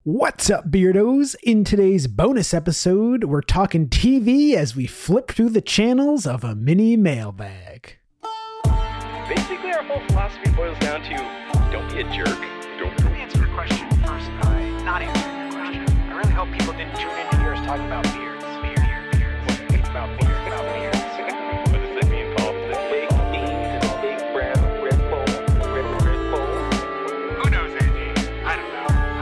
What's up, Beardos? In today's bonus episode, we're talking TV as we flip through the channels of a mini mailbag. Basically, our whole philosophy boils down to don't be a jerk. Let me answer your question first by not answering your question. I really hope people didn't tune in to hear us talking about beards. Beards. About beards. What does that mean, Paul? The big beans and the big brown red pole. Red pole. Who knows, Andy? I don't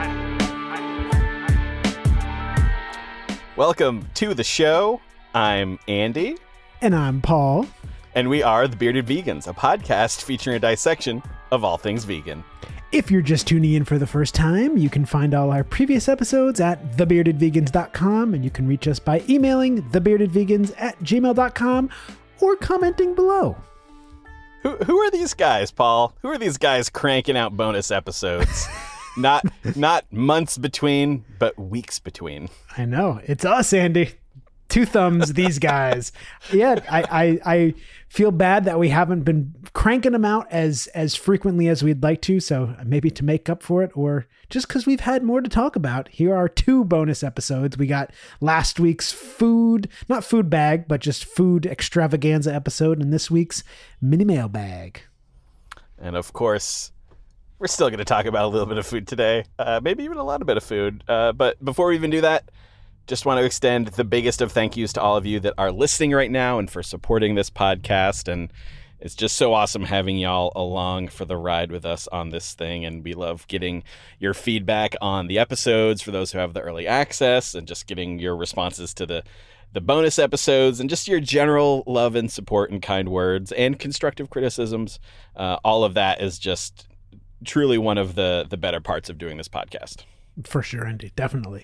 know. Welcome to the show. I'm Andy, And I'm Paul. and we are The Bearded Vegans, a podcast featuring a dissection of all things vegan. If you're just tuning in for the first time, you can find all our previous episodes at thebeardedvegans.com, and you can reach us by emailing thebeardedvegans@gmail.com or commenting below. Who are these guys, Paul? Who are these guys cranking out bonus episodes? Not months between, but weeks between. I know. It's us, Andy. Two thumbs, these guys. Yeah, I feel bad that we haven't been cranking them out as frequently as we'd like to. So maybe to make up for it, or just because we've had more to talk about. Here are two bonus episodes. We got last week's not food bag, but just food extravaganza episode, and this week's mini mailbag. And of course, we're still going to talk about a little bit of food today, maybe even a lot of bit of food. But before we even do that, just want to extend the biggest of thank yous to all of you that are listening right now and for supporting this podcast. And it's just so awesome having y'all along for the ride with us on this thing. And we love getting your feedback on the episodes for those who have the early access, and just getting your responses to the bonus episodes, and just your general love and support and kind words and constructive criticisms. All of that is just truly one of the better parts of doing this podcast. For sure, Andy. Definitely.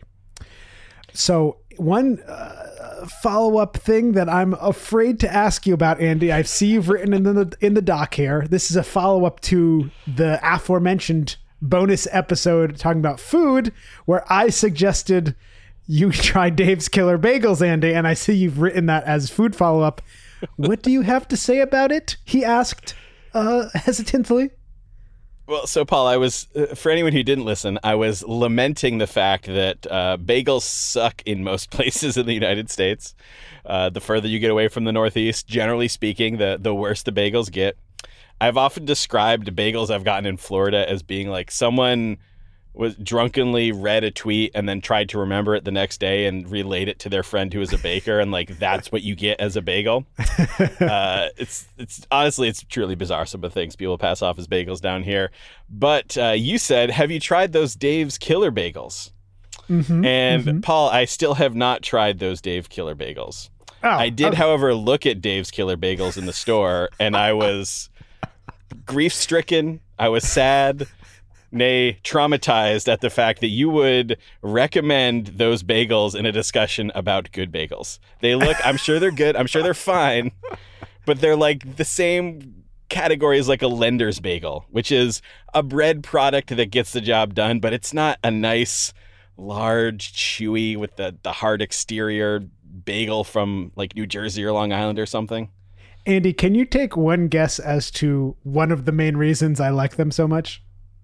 So one follow-up thing that I'm afraid to ask you about, Andy, I see you've written in the doc here. This is a follow-up to the aforementioned bonus episode talking about food, where I suggested you try Dave's Killer Bagels, Andy, and I see you've written that as food follow-up. What do you have to say about it? He asked hesitantly. Well, so Paul, I was, for anyone who didn't listen, I was lamenting the fact that bagels suck in most places in the United States. The further you get away from the Northeast, generally speaking, the worse the bagels get. I've often described bagels I've gotten in Florida as being like someone was drunkenly read a tweet and then tried to remember it the next day and relate it to their friend who is a baker, and like that's what you get as a bagel. It's honestly, it's truly bizarre, some of the things people pass off as bagels down here. But you said, have you tried those Dave's Killer Bagels? And Paul, I still have not tried those Dave Killer Bagels. I did, however, look at Dave's Killer Bagels in the store, and I was grief-stricken. I was sad, nay, traumatized at the fact that you would recommend those bagels in a discussion about good bagels. They look, I'm sure they're good, I'm sure they're fine, but they're like the same category as like a Lender's bagel, which is a bread product that gets the job done, but it's not a nice, large, chewy, with the hard exterior bagel from like New Jersey or Long Island or something. Andy, can you take one guess as to one of the main reasons I like them so much?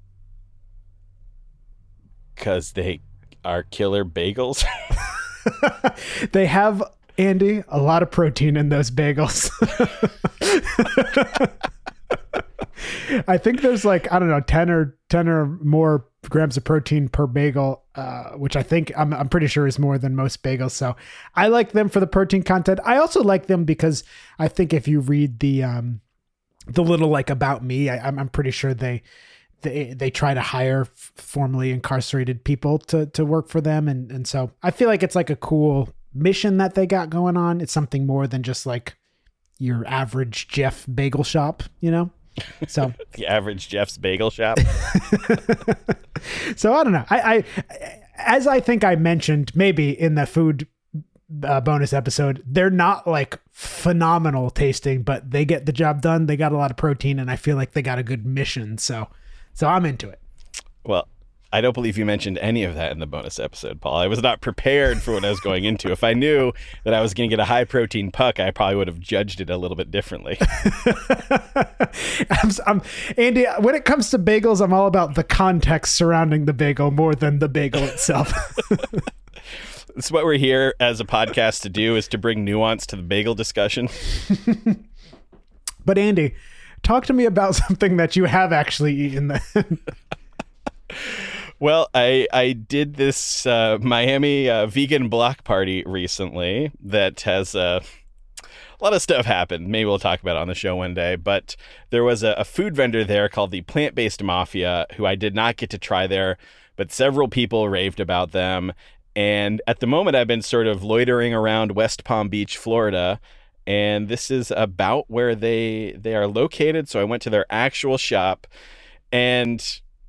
Because they are killer bagels. They have, Andy, a lot of protein in those bagels. I think there's like, I don't know, 10 or more grams of protein per bagel, which I think I'm pretty sure is more than most bagels. So I like them for the protein content. I also like them because I think if you read the little like about me, I'm pretty sure they try to hire formerly incarcerated people to work for them. And so I feel like it's like a cool mission that they got going on. It's something more than just like your average Jeff bagel shop, you know? So The average Jeff's bagel shop. So I don't know. I as I think I mentioned maybe in the food bonus episode, they're not like phenomenal tasting, but they get the job done. They got a lot of protein, and I feel like they got a good mission. So I'm into it. Well, I don't believe you mentioned any of that in the bonus episode, Paul. I was not prepared for what I was going into. If I knew that I was going to get a high protein puck, I probably would have judged it a little bit differently. Andy, when it comes to bagels, I'm all about the context surrounding the bagel more than the bagel itself. It's what we're here as a podcast to do, is to bring nuance to the bagel discussion. But Andy, talk to me about something that you have actually eaten then. Well, I did this Miami vegan block party recently that has a lot of stuff happened. Maybe we'll talk about it on the show one day. But there was a food vendor there called the Plant-Based Mafia, who I did not get to try there, but several people raved about them. And at the moment, I've been sort of loitering around West Palm Beach, Florida, and this is about where they are located. So I went to their actual shop, and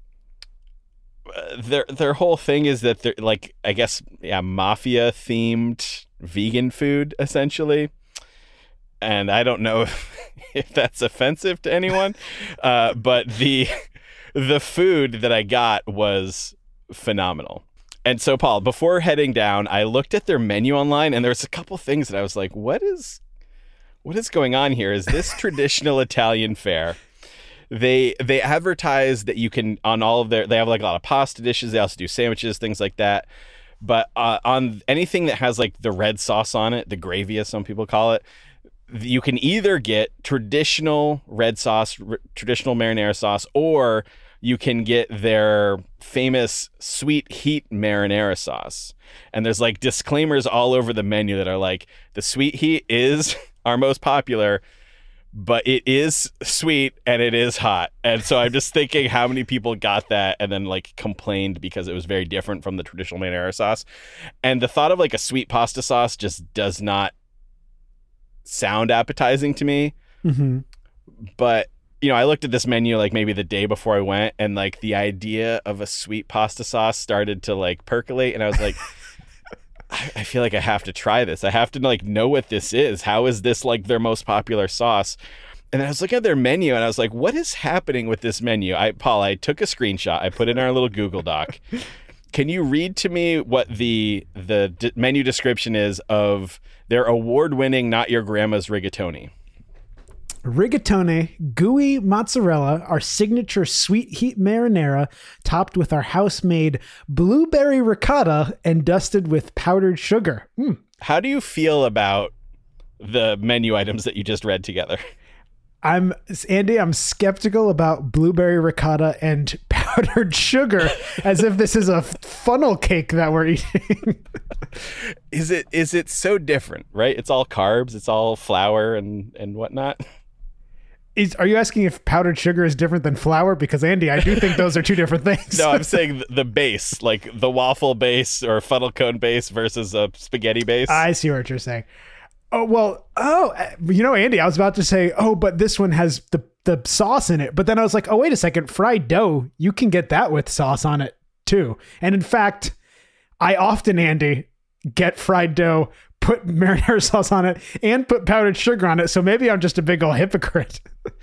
their whole thing is that they're like, I guess, mafia themed vegan food essentially. And I don't know if that's offensive to anyone, but the food that I got was phenomenal. And so, Paul, before heading down, I looked at their menu online, and there's a couple things that I was like, what is going on here? Is this traditional Italian fare? They advertise that you can, on all of they have like a lot of pasta dishes. They also do sandwiches, things like that. But on anything that has like the red sauce on it, the gravy as some people call it, you can either get traditional red sauce, traditional marinara sauce, or you can get their famous sweet heat marinara sauce. And there's like disclaimers all over the menu that are like, the sweet heat is our most popular, but it is sweet and it is hot. And so I'm just thinking how many people got that and then like complained because it was very different from the traditional marinara sauce. And the thought of like a sweet pasta sauce just does not sound appetizing to me. Mm-hmm. But I looked at this menu like maybe the day before I went, and like the idea of a sweet pasta sauce started to like percolate, and I was like, I feel like I have to try this. I have to like know what this is. How is this like their most popular sauce? And then I was looking at their menu, and I was like, what is happening with this menu? Paul, I took a screenshot. I put it in our little Google Doc. Can you read to me what the menu description is of their award-winning Not Your Grandma's Rigatoni? Rigatoni, gooey mozzarella, our signature sweet heat marinara, topped with our house-made blueberry ricotta and dusted with powdered sugar. How do you feel about the menu items that you just read together? Andy, I'm skeptical about blueberry ricotta and powdered sugar, as if this is a funnel cake that we're eating. Is it so different, right? It's all carbs, it's all flour and whatnot. Are you asking if powdered sugar is different than flour? Because Andy, I do think those are two different things. No, I'm saying the base, like the waffle base or funnel cone base versus a spaghetti base. I see what you're saying. Oh, well, Andy, I was about to say, but this one has the sauce in it. But then I was like, oh, wait a second, fried dough, you can get that with sauce on it too. And in fact, I often, Andy, get fried dough, put marinara sauce on it, and put powdered sugar on it. So maybe I'm just a big old hypocrite.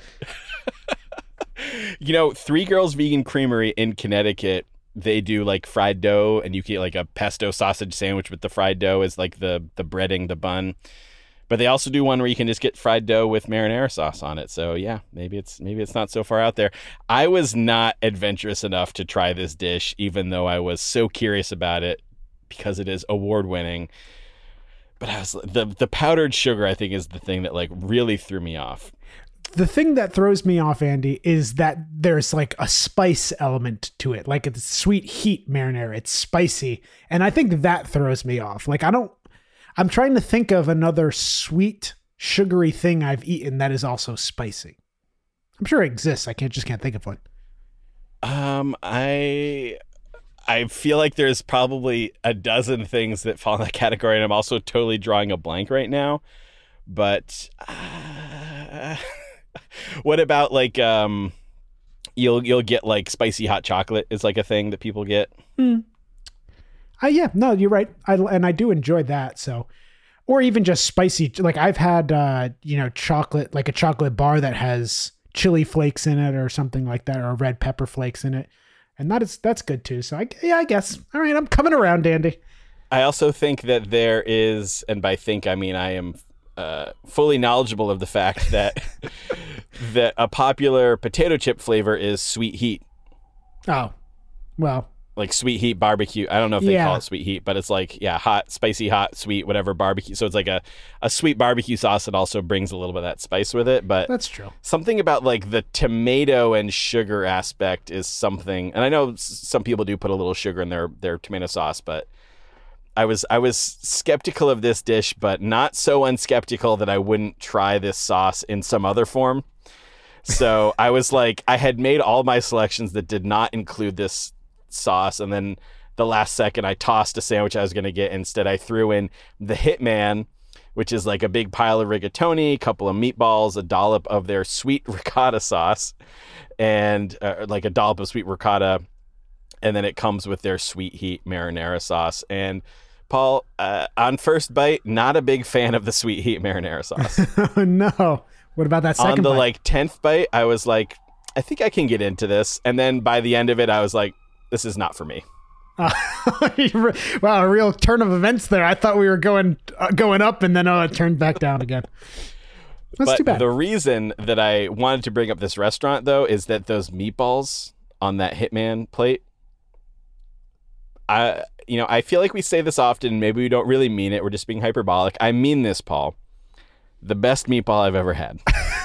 Three Girls Vegan Creamery in Connecticut, they do like fried dough, and you get like a pesto sausage sandwich with the fried dough as like the breading, the bun. But they also do one where you can just get fried dough with marinara sauce on it. So yeah, maybe it's not so far out there. I was not adventurous enough to try this dish, even though I was so curious about it because it is award winning. But I was the powdered sugar, I think, is the thing that like really threw me off. The thing that throws me off, Andy, is that there's like a spice element to it. Like it's sweet heat marinara. It's spicy. And I think that throws me off. Like I'm trying to think of another sweet, sugary thing I've eaten that is also spicy. I'm sure it exists. I just can't think of one. I feel like there's probably a dozen things that fall in that category, and I'm also totally drawing a blank right now. But what about like you'll get like spicy hot chocolate is like a thing that people get. Yeah, no, you're right. I do enjoy that. So, or even just spicy. Like I've had chocolate, like a chocolate bar that has chili flakes in it or something like that, or red pepper flakes in it. And that's good too. So I guess. All right, I'm coming around, Andy. I also think that there is, and by think I mean I am fully knowledgeable of the fact that that a popular potato chip flavor is sweet heat. Oh, well. Like sweet heat barbecue. I don't know if they Yeah. call it sweet heat, but it's like, yeah, hot, spicy, hot, sweet, whatever barbecue. So it's like a sweet barbecue sauce that also brings a little bit of that spice with it. But That's true. something about like the tomato and sugar aspect is something. And I know some people do put a little sugar in their tomato sauce, but I was skeptical of this dish, but not so unskeptical that I wouldn't try this sauce in some other form. So I was like, I had made all my selections that did not include this sauce, and then the last second I tossed a sandwich I was going to get. Instead, I threw in the Hitman, which is like a big pile of rigatoni, a couple of meatballs, a dollop of their sweet ricotta sauce, and like a dollop of sweet ricotta, and then it comes with their sweet heat marinara sauce. And Paul, on first bite, not a big fan of the sweet heat marinara sauce. Oh, no. What about that second On the bite? like 10th bite, I was like, I think I can get into this. And then by the end of it, I was like, this is not for me. Wow, a real turn of events there. I thought we were going up, and then it turned back down again. That's But too bad. the reason that I wanted to bring up this restaurant, though, is that those meatballs on that Hitman plate, I feel like we say this often. Maybe we don't really mean it. We're just being hyperbolic. I mean this, Paul. The best meatball I've ever had.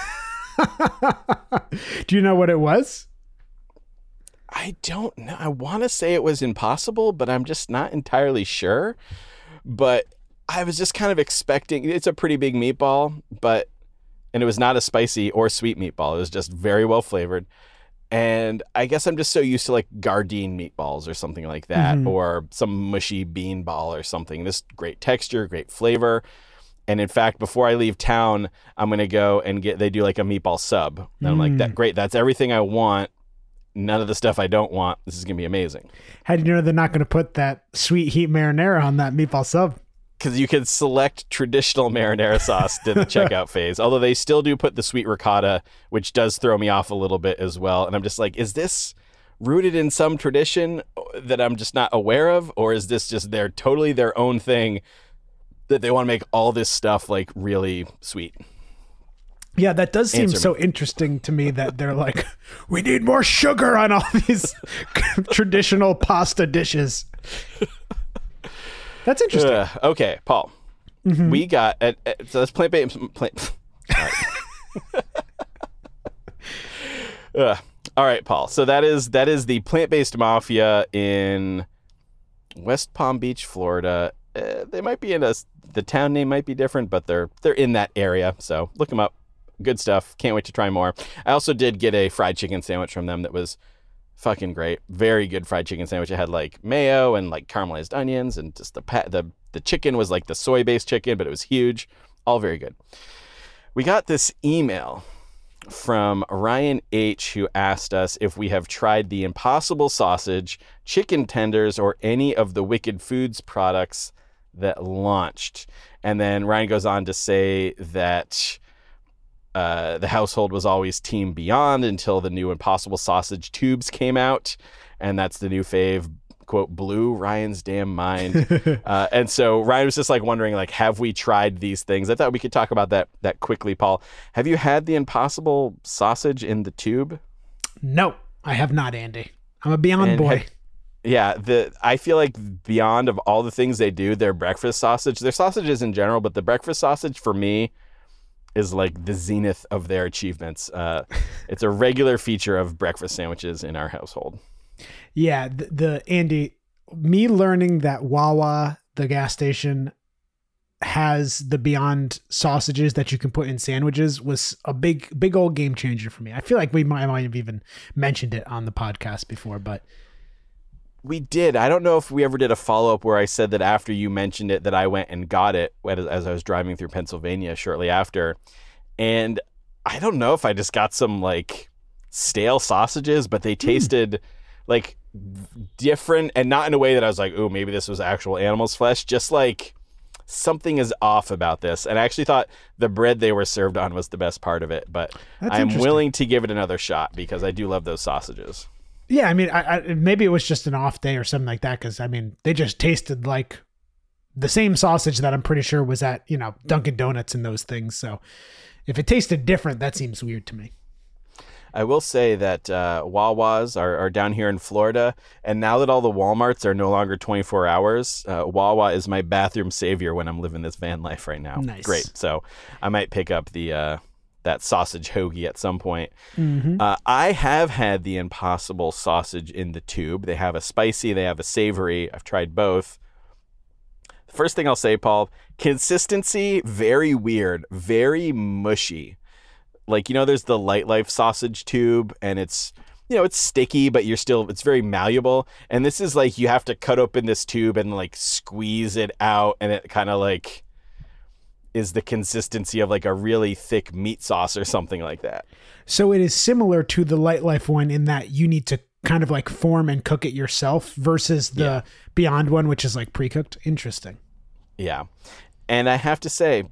Do you know what it was? I don't know. I want to say it was Impossible, but I'm just not entirely sure. But I was just kind of expecting, it's a pretty big meatball, and it was not a spicy or sweet meatball. It was just very well flavored. And I guess I'm just so used to like Gardein meatballs or something like that, or some mushy bean ball or something. This great texture, great flavor. And in fact, before I leave town, I'm going to go and they do like a meatball sub. And I'm like, that great. That's everything I want. None of the stuff I don't want. This is going to be amazing. How do you know they're not going to put that sweet heat marinara on that meatball sub? Because you can select traditional marinara sauce in the checkout phase. Although they still do put the sweet ricotta, which does throw me off a little bit as well. And I'm just like, is this rooted in some tradition that I'm just not aware of? Or is this just totally their own thing that they want to make all this stuff like really sweet? Yeah, that does seem Answer so interesting to me that they're like, we need more sugar on all these traditional pasta dishes. That's interesting. Okay, Paul. We got so that's plant-based. All right, Paul. So that is the plant-based mafia in West Palm Beach, Florida. They might be the town name might be different, but they're in that area. So look them up. Good stuff. Can't wait to try more. I also did get a fried chicken sandwich from them that was fucking great. Very good fried chicken sandwich. It had like mayo and like caramelized onions, and just the chicken was like the soy-based chicken, but it was huge. All very good. We got this email from Ryan H., who asked us if we have tried the Impossible sausage, chicken tenders, or any of the Wicked Foods products that launched. And then Ryan goes on to say that the household was always Team Beyond until the new Impossible sausage tubes came out. And that's the new fave, quote, blew Ryan's damn mind. And so Ryan was just like wondering, like, have we tried these things? I thought we could talk about that quickly, Paul. Have you had the Impossible sausage in the tube? No, I have not, Andy. I'm a Beyond boy. I feel like Beyond, of all the things they do, their breakfast sausage, their sausages in general, but the breakfast sausage for me is like the zenith of their achievements. It's a regular feature of breakfast sandwiches in our household. Yeah, the Andy, me learning that Wawa, the gas station, has the Beyond sausages that you can put in sandwiches was a big old game changer for me. I feel like I might have even mentioned it on the podcast before, but we did. I don't know if we ever did a follow-up where I said that after you mentioned it that I went and got it as I was driving through Pennsylvania shortly after. And I don't know if I just got some like stale sausages, but they tasted like different, and not in a way that I was like, oh, maybe this was actual animal's flesh. Just like something is off about this. And I actually thought the bread they were served on was the best part of it, but That's I'm interesting. willing to give it another shot because I do love those sausages. Yeah, I mean, maybe it was just an off day or something like that, because I mean, they just tasted like the same sausage that I'm pretty sure was at, Dunkin' Donuts and those things. So if it tasted different, that seems weird to me. I will say that Wawas are down here in Florida, and now that all the Walmarts are no longer 24 hours, Wawa is my bathroom savior when I'm living this van life right now. Nice. Great. So I might pick up the that sausage hoagie at some point. Mm-hmm. I have had the Impossible sausage in the tube. They have a spicy, they have a savory. I've tried both. The first thing I'll say, Paul, consistency, very weird, very mushy. Like, there's the Light Life sausage tube, and it's, it's sticky, but it's very malleable. And this is like, you have to cut open this tube and like squeeze it out, and it kind of like is the consistency of like a really thick meat sauce or something like that. So it is similar to the Light Life one in that you need to kind of like form and cook it yourself versus the Beyond one, which is like pre-cooked. Interesting. Yeah. And I have to say,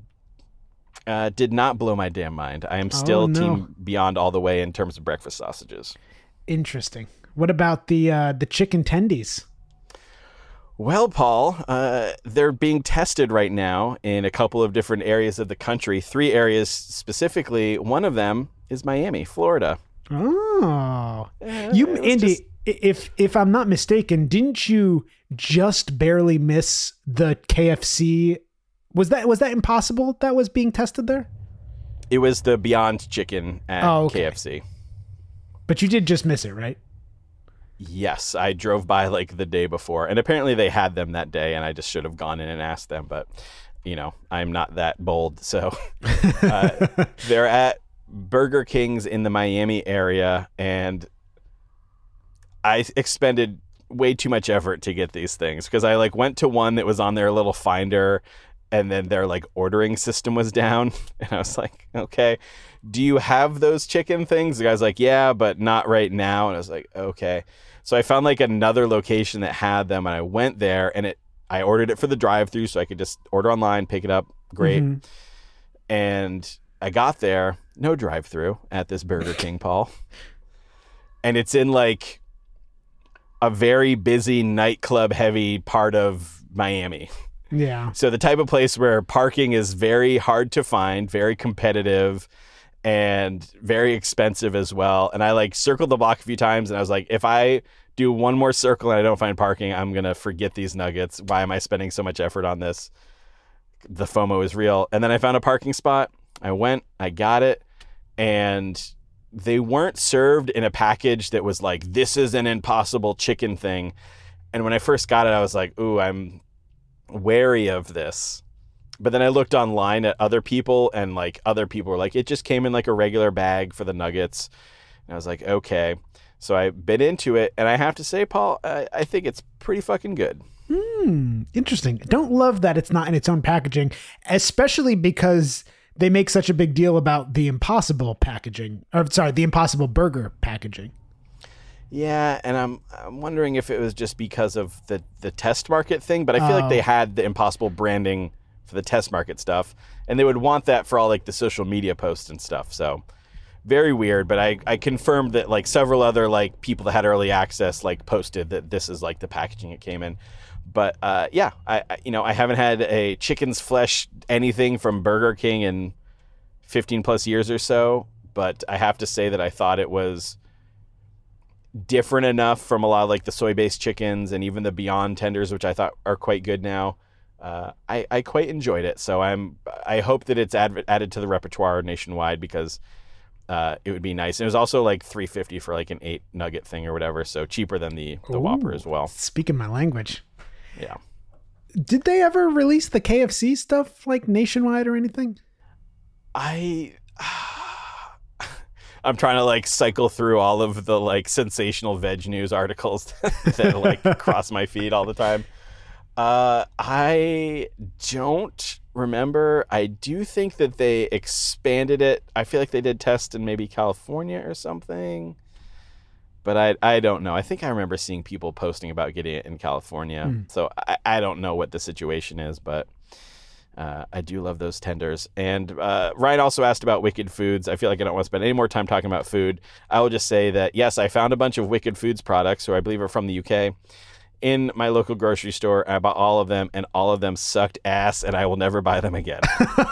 did not blow my damn mind. I am still Team Beyond all the way in terms of breakfast sausages. Interesting. What about the chicken tendies? Well, Paul, they're being tested right now in a couple of different areas of the country. 3 areas specifically. One of them is Miami, Florida. Oh, Andy, if I'm not mistaken, didn't you just barely miss the KFC? Was that Impossible that was being tested there? It was the Beyond Chicken at KFC. But you did just miss it, right? Yes, I drove by like the day before, and apparently they had them that day, and I just should have gone in and asked them, but I'm not that bold. So they're at Burger King's in the Miami area, and I expended way too much effort to get these things because I like went to one that was on their little finder, and then their like ordering system was down, and I was like, okay, do you have those chicken things? The guy's like, yeah, but not right now. And I was like, okay. So I found like another location that had them, and I went there, and I ordered it for the drive-thru so I could just order online, pick it up. Great. Mm-hmm. And I got there, no drive-thru at this Burger King, Paul. And it's in like a very busy nightclub heavy part of Miami. Yeah. So the type of place where parking is very hard to find, very competitive, and very expensive as well. And I like circled the block a few times, and I was like, if I do one more circle and I don't find parking, I'm going to forget these nuggets. Why am I spending so much effort on this? The FOMO is real. And then I found a parking spot. I went, I got it, and they weren't served in a package that was like, this is an Impossible chicken thing. And when I first got it, I was like, ooh, I'm wary of this. But then I looked online at other people, and like other people were like, it just came in like a regular bag for the nuggets. And I was like, okay. So I bit into it, and I have to say, Paul, I think it's pretty fucking good. Interesting. Don't love that it's not in its own packaging, especially because they make such a big deal about the Impossible packaging. Or sorry, the Impossible Burger packaging. Yeah, and I'm wondering if it was just because of the test market thing, but I feel like they had the Impossible branding for the test market stuff, and they would want that for all like the social media posts and stuff. So very weird, but I confirmed that like several other like people that had early access like posted that this is like the packaging it came in. But yeah, I haven't had a chicken's flesh anything from Burger King in 15 plus years or so, but I have to say that I thought it was different enough from a lot of like the soy-based chickens and even the Beyond tenders, which I thought are quite good now. I quite enjoyed it, so I hope that it's added to the repertoire nationwide because it would be nice. And it was also like $3.50 for like an 8 nugget thing or whatever, so cheaper than the Whopper as well. Speaking my language. Yeah. Did they ever release the KFC stuff like nationwide or anything? I'm trying to like cycle through all of the like sensational veg news articles that like cross my feed all the time. I don't remember. I do think that they expanded it. I feel like they did test in maybe California or something, but I don't know. I think I remember seeing people posting about getting it in California. So I don't know what the situation is, but I do love those tenders. And Ryan also asked about Wicked Foods. I feel like I don't want to spend any more time talking about food. I will just say that, yes, I found a bunch of Wicked Foods products, who I believe are from the UK, in my local grocery store. I bought all of them, and all of them sucked ass, and I will never buy them again.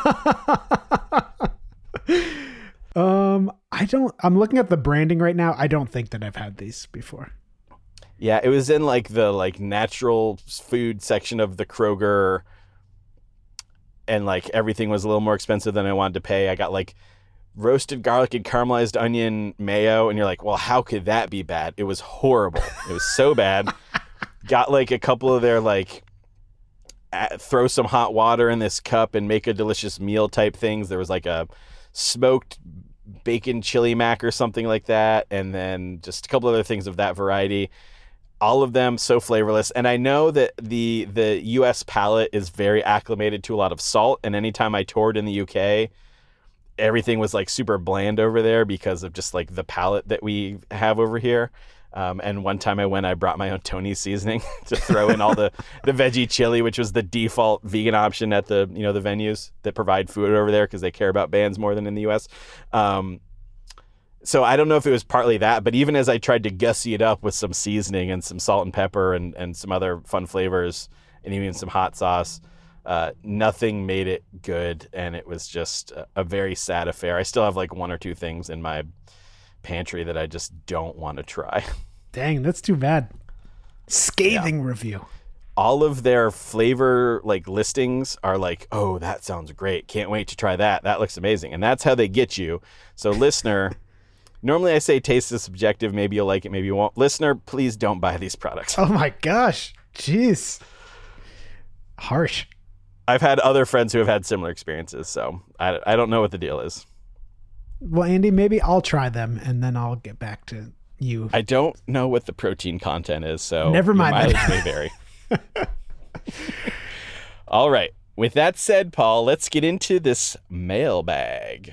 I'm looking at the branding right now. I don't think that I've had these before. Yeah, it was in the natural food section of the Kroger, and everything was a little more expensive than I wanted to pay. I got roasted garlic and caramelized onion mayo, and you're like, well, how could that be bad? It was horrible. It was so bad. Got a couple of their throw some hot water in this cup and make a delicious meal type things. There was a smoked bacon chili mac or something like that, and then just a couple other things of that variety. All of them so flavorless. And I know that the US palate is very acclimated to a lot of salt, and anytime I toured in the UK, everything was super bland over there because of just the palate that we have over here. And one time I went, I brought my own Tony's seasoning to throw in all the veggie chili, which was the default vegan option at the the venues that provide food over there because they care about bands more than in the US. So I don't know if it was partly that, but even as I tried to gussy it up with some seasoning and some salt and pepper and some other fun flavors and even some hot sauce, nothing made it good. And it was just a very sad affair. I still have one or two things in my pantry that I just don't want to try. Dang, that's too bad. Scathing review. All of their flavor listings are oh, that sounds great. Can't wait to try that. That looks amazing. And that's how they get you. So listener, normally I say taste is subjective. Maybe you'll like it, maybe you won't. Listener, please don't buy these products. Oh my gosh. Jeez. Harsh. I've had other friends who have had similar experiences, so I don't know what the deal is. Well, Andy, maybe I'll try them and then I'll get back to you. I don't know what the protein content is, so never mind. Your mileage may vary. All right. With that said, Paul, let's get into this mailbag.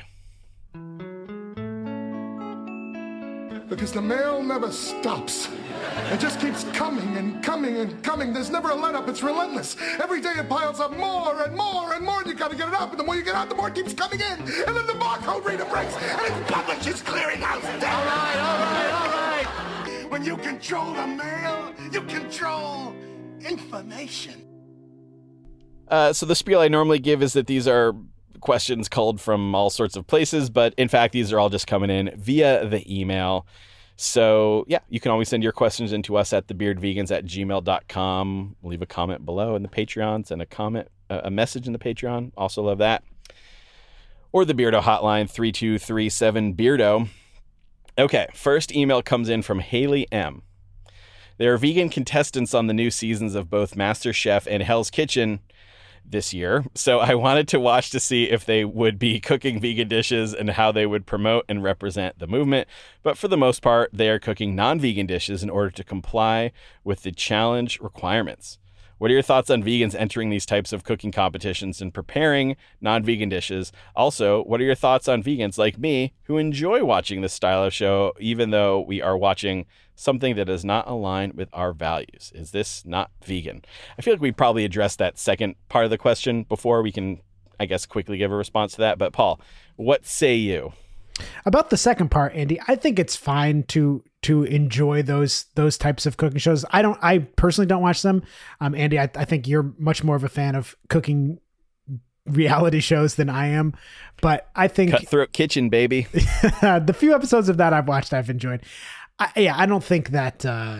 Because the mail never stops. It just keeps coming and coming and coming. There's never a let-up. It's relentless. Every day it piles up more and more and more, and you got to get it up. And the more you get out, the more it keeps coming in. And then the barcode reader breaks, and it publishes clearinghouse day. All right. When you control the mail, you control information. So the spiel I normally give is that these are questions culled from all sorts of places, but in fact, these are all just coming in via the email. So yeah, you can always send your questions in to us at thebeardvegans@gmail.com. Leave a comment below in the Patreon, send a message in the Patreon. Also love that. Or the Beardo hotline, 3237-BEARDO. Okay, first email comes in from Haley M. There are vegan contestants on the new seasons of both MasterChef and Hell's Kitchen this year, so I wanted to watch to see if they would be cooking vegan dishes and how they would promote and represent the movement. But for the most part, they are cooking non-vegan dishes in order to comply with the challenge requirements. What are your thoughts on vegans entering these types of cooking competitions and preparing non-vegan dishes? Also, what are your thoughts on vegans like me who enjoy watching this style of show, even though we are watching something that does not align with our values? Is this not vegan? I feel like we probably addressed that second part of the question before. We can, I guess, quickly give a response to that. But Paul, what say you? About the second part, Andy, I think it's fine to enjoy those types of cooking shows. I personally don't watch them. Andy, I think you're much more of a fan of cooking reality shows than I am, but I think Cutthroat Kitchen, baby. The few episodes of that I've watched, I've enjoyed. I don't think that,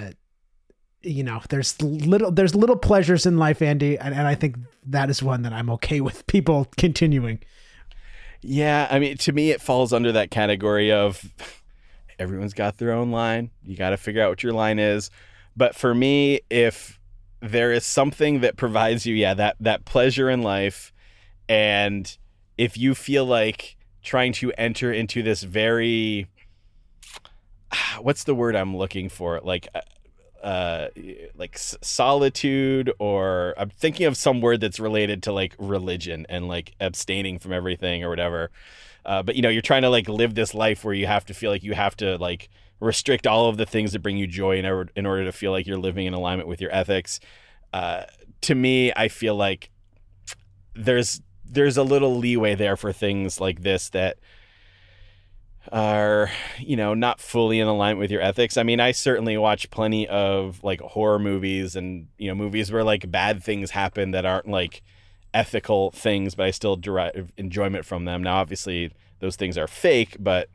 there's little pleasures in life, Andy. And I think that is one that I'm okay with people continuing. Yeah, I mean, to me, it falls under that category of everyone's got their own line. You got to figure out what your line is. But for me, if there is something that provides you, that pleasure in life, and if you feel like trying to enter into this very, what's the word I'm looking for? Like solitude, or I'm thinking of some word that's related to like religion and like abstaining from everything or whatever. But you're trying to like live this life where you have to feel like you have to like restrict all of the things that bring you joy in order to feel like you're living in alignment with your ethics. To me, I feel like there's a little leeway there for things like this that are, not fully in alignment with your ethics. I mean, I certainly watch plenty of like horror movies and, movies where like bad things happen that aren't like ethical things, but I still derive enjoyment from them. Now, obviously those things are fake, but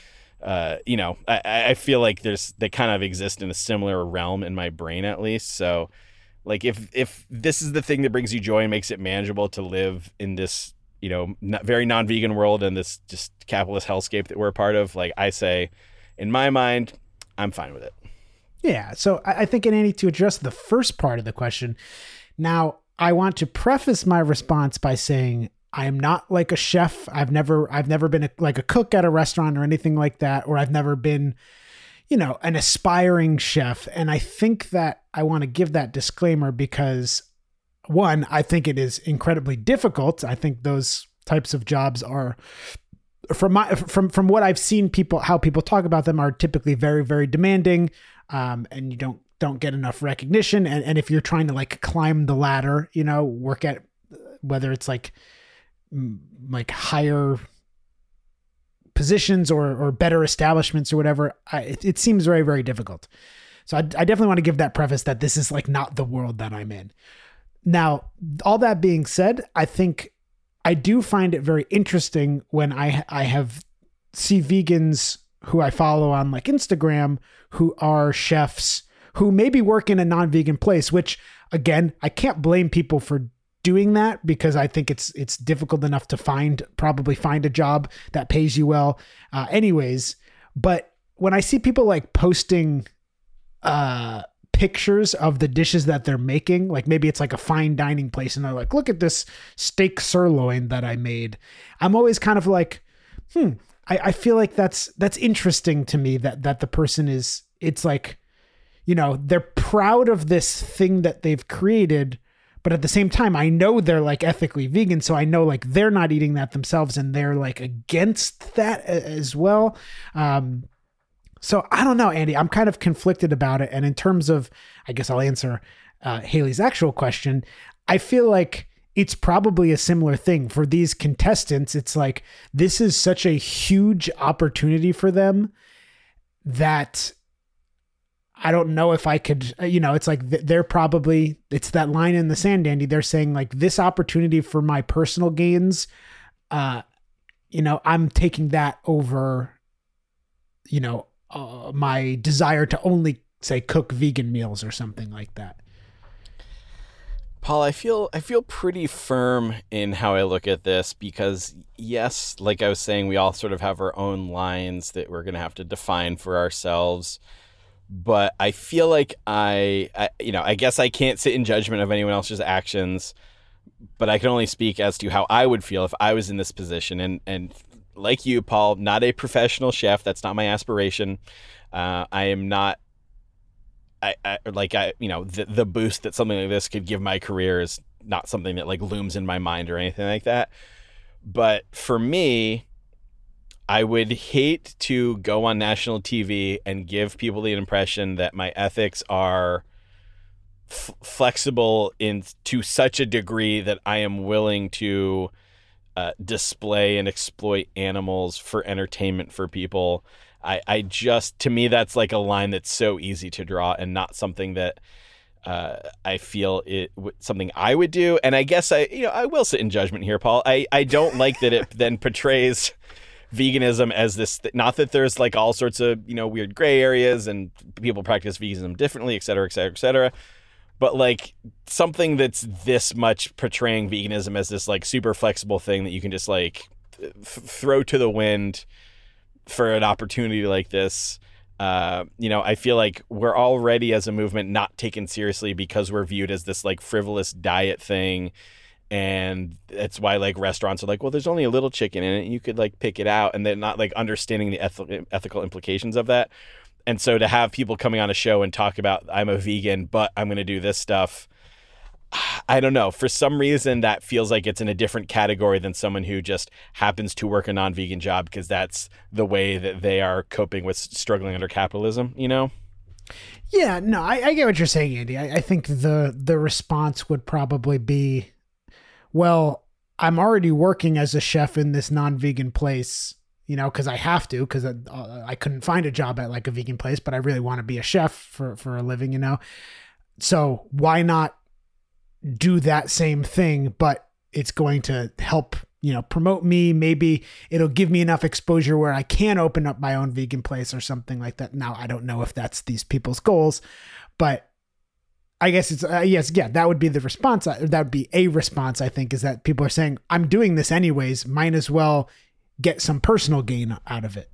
I feel like they kind of exist in a similar realm in my brain, at least. So like if this is the thing that brings you joy and makes it manageable to live in this, very non-vegan world and this just capitalist hellscape that we're a part of, like I say, in my mind, I'm fine with it. Yeah. So I think, Andy, to address the first part of the question, now I want to preface my response by saying I am not like a chef. I've never been like a cook at a restaurant or anything like that, or I've never been, an aspiring chef. And I think that I want to give that disclaimer because, one, I think it is incredibly difficult. I think those types of jobs are, from what I've seen how people talk about them, are typically very, very demanding. And you don't get enough recognition. And if you're trying to like climb the ladder, work at, whether it's like higher positions or better establishments or whatever, it seems very, very difficult. So I definitely want to give that preface that this is like not the world that I'm in. Now, all that being said, I think I do find it very interesting when I see vegans who I follow on like Instagram who are chefs who maybe work in a non-vegan place, which again, I can't blame people for doing that because I think it's difficult enough to probably find a job that pays you well anyways. But when I see people like posting pictures of the dishes that they're making, like maybe it's like a fine dining place and they're like, look at this steak sirloin that I made, I'm always kind of like, I feel like that's interesting to me that the person it's like, they're proud of this thing that they've created, but at the same time, I know they're like ethically vegan. So I know like they're not eating that themselves and they're like against that as well. So I don't know, Andy, I'm kind of conflicted about it. And in terms of, I guess I'll answer Haley's actual question. I feel like it's probably a similar thing for these contestants. It's like, this is such a huge opportunity for them that I don't know if I could, it's like they're probably, it's that line in the sand, Andy. They're saying like this opportunity for my personal gains, I'm taking that over, my desire to only say cook vegan meals or something like that. Paul, I feel pretty firm in how I look at this because yes, like I was saying, we all sort of have our own lines that we're going to have to define for ourselves. But I feel like I guess I can't sit in judgment of anyone else's actions, but I can only speak as to how I would feel if I was in this position. And like you, Paul, not a professional chef. That's not my aspiration. I am not. The boost that something like this could give my career is not something that like looms in my mind or anything like that. But for me, I would hate to go on national TV and give people the impression that my ethics are flexible to such a degree that I am willing to display and exploit animals for entertainment for people. To me, that's like a line that's so easy to draw and not something that I feel something I would do. And I guess I will sit in judgment here, Paul. I don't like that it then portrays veganism as this, not that there's like all sorts of, weird gray areas and people practice veganism differently, et cetera, et cetera, et cetera. But like something that's this much portraying veganism as this like super flexible thing that you can just like throw to the wind for an opportunity like this. I feel like we're already as a movement not taken seriously because we're viewed as this like frivolous diet thing. And that's why like restaurants are like, well, there's only a little chicken in it and you could like pick it out, and they're not like understanding the ethical implications of that. And so to have people coming on a show and talk about I'm a vegan, but I'm going to do this stuff, I don't know. For some reason, that feels like it's in a different category than someone who just happens to work a non-vegan job because that's the way that they are coping with struggling under capitalism, Yeah, no, I get what you're saying, Andy. I think the response would probably be, well, I'm already working as a chef in this non-vegan place, you know, because I have to, because I couldn't find a job at like a vegan place, but I really want to be a chef for a living, you know. So why not do that same thing, but it's going to help, you know, promote me. Maybe it'll give me enough exposure where I can open up my own vegan place or something like that. Now, I don't know if that's these people's goals, but I guess it's, yes, yeah, that would be the response. That would be a response, I think, is that people are saying, I'm doing this anyways, might as well get some personal gain out of it.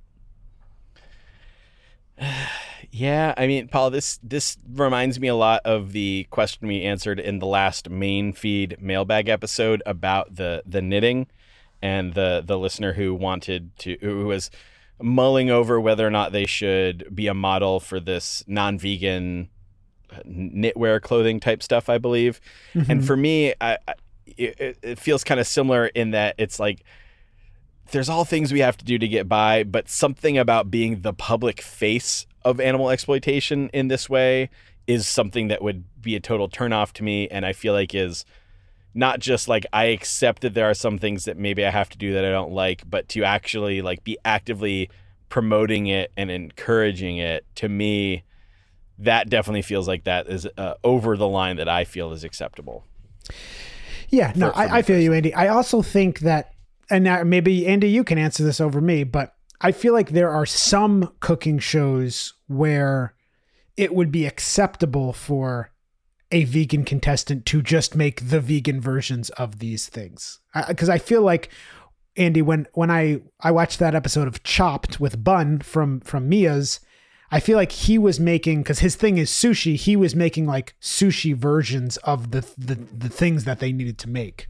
Yeah, I mean, Paul, this reminds me a lot of the question we answered in the last main feed mailbag episode about the knitting, and the listener who was mulling over whether or not they should be a model for this non-vegan knitwear clothing type stuff, I believe. Mm-hmm. And for me, it feels kind of similar in that it's like there's all things we have to do to get by, but something about being the public face of animal exploitation in this way is something that would be a total turnoff to me. And I feel like is not just like, I accept that there are some things that maybe I have to do that I don't like, but to actually like be actively promoting it and encouraging it, to me, that definitely feels like that is over the line that I feel is acceptable. Yeah, no, I feel you, Andy. I also think that, and now maybe Andy, you can answer this over me, but I feel like there are some cooking shows where it would be acceptable for a vegan contestant to just make the vegan versions of these things. Because I feel like, Andy, when I watched that episode of Chopped with Bun from Mia's, I feel like he was making, because his thing is sushi, he was making like sushi versions of the things that they needed to make.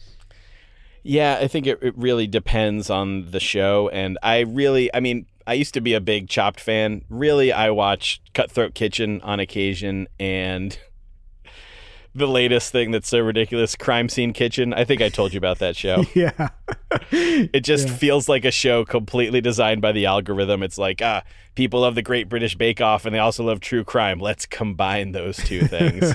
Yeah, I think it really depends on the show. And I used to be a big Chopped fan. Really, I watch Cutthroat Kitchen on occasion, and the latest thing that's so ridiculous, Crime Scene Kitchen. I think I told you about that show. Yeah. It just feels like a show completely designed by the algorithm. It's like, people love the Great British Bake Off and they also love true crime. Let's combine those two things.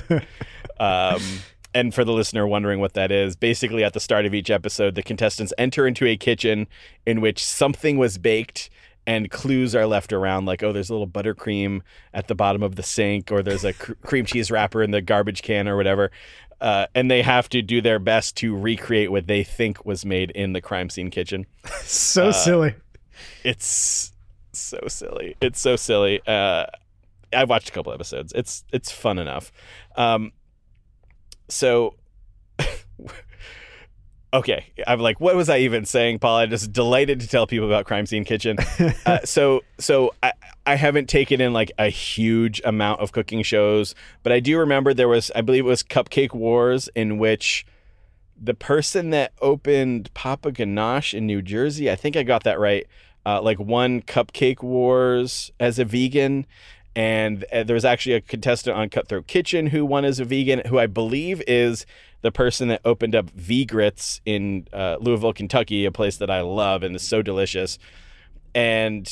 And for the listener wondering what that is, basically at the start of each episode, the contestants enter into a kitchen in which something was baked and clues are left around, like, oh, there's a little buttercream at the bottom of the sink, or there's a cream cheese wrapper in the garbage can or whatever. And they have to do their best to recreate what they think was made in the crime scene kitchen. So silly. It's so silly. It's so silly. I've watched a couple episodes. It's fun enough. So, okay, I'm like, what was I even saying, Paul? I'm just delighted to tell people about Crime Scene Kitchen. So I haven't taken in like a huge amount of cooking shows, but I do remember there was, I believe it was Cupcake Wars, in which the person that opened Papa Ganache in New Jersey, I think I got that right, like won Cupcake Wars as a vegan. And there was actually a contestant on Cutthroat Kitchen who won as a vegan, who I believe is the person that opened up V-Grits in Louisville, Kentucky, a place that I love and is so delicious. And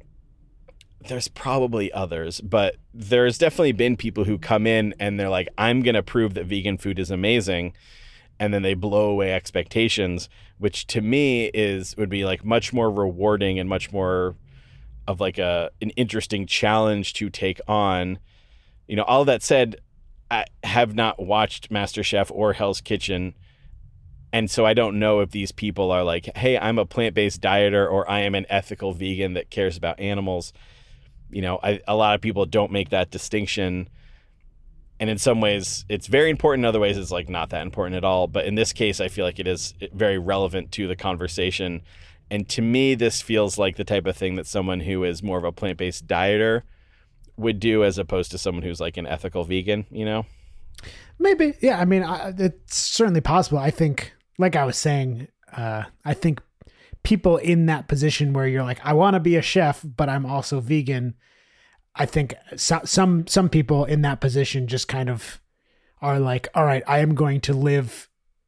there's probably others, but there's definitely been people who come in and they're like, I'm going to prove that vegan food is amazing. And then they blow away expectations, which to me would be like much more rewarding and much more of like an interesting challenge to take on. You know, all that said, I have not watched MasterChef or Hell's Kitchen, and so I don't know if these people are like, hey, I'm a plant-based dieter, or I am an ethical vegan that cares about animals. You know, a lot of people don't make that distinction, and in some ways it's very important, in other ways it's like not that important at all. But in this case, I feel like it is very relevant to the conversation. And to me, this feels like the type of thing that someone who is more of a plant-based dieter would do, as opposed to someone who's like an ethical vegan, you know? Maybe. Yeah. I mean, it's certainly possible. I think, like I was saying, I think people in that position where you're like, I want to be a chef, but I'm also vegan. I think some people in that position just kind of are like, all right, I am going to live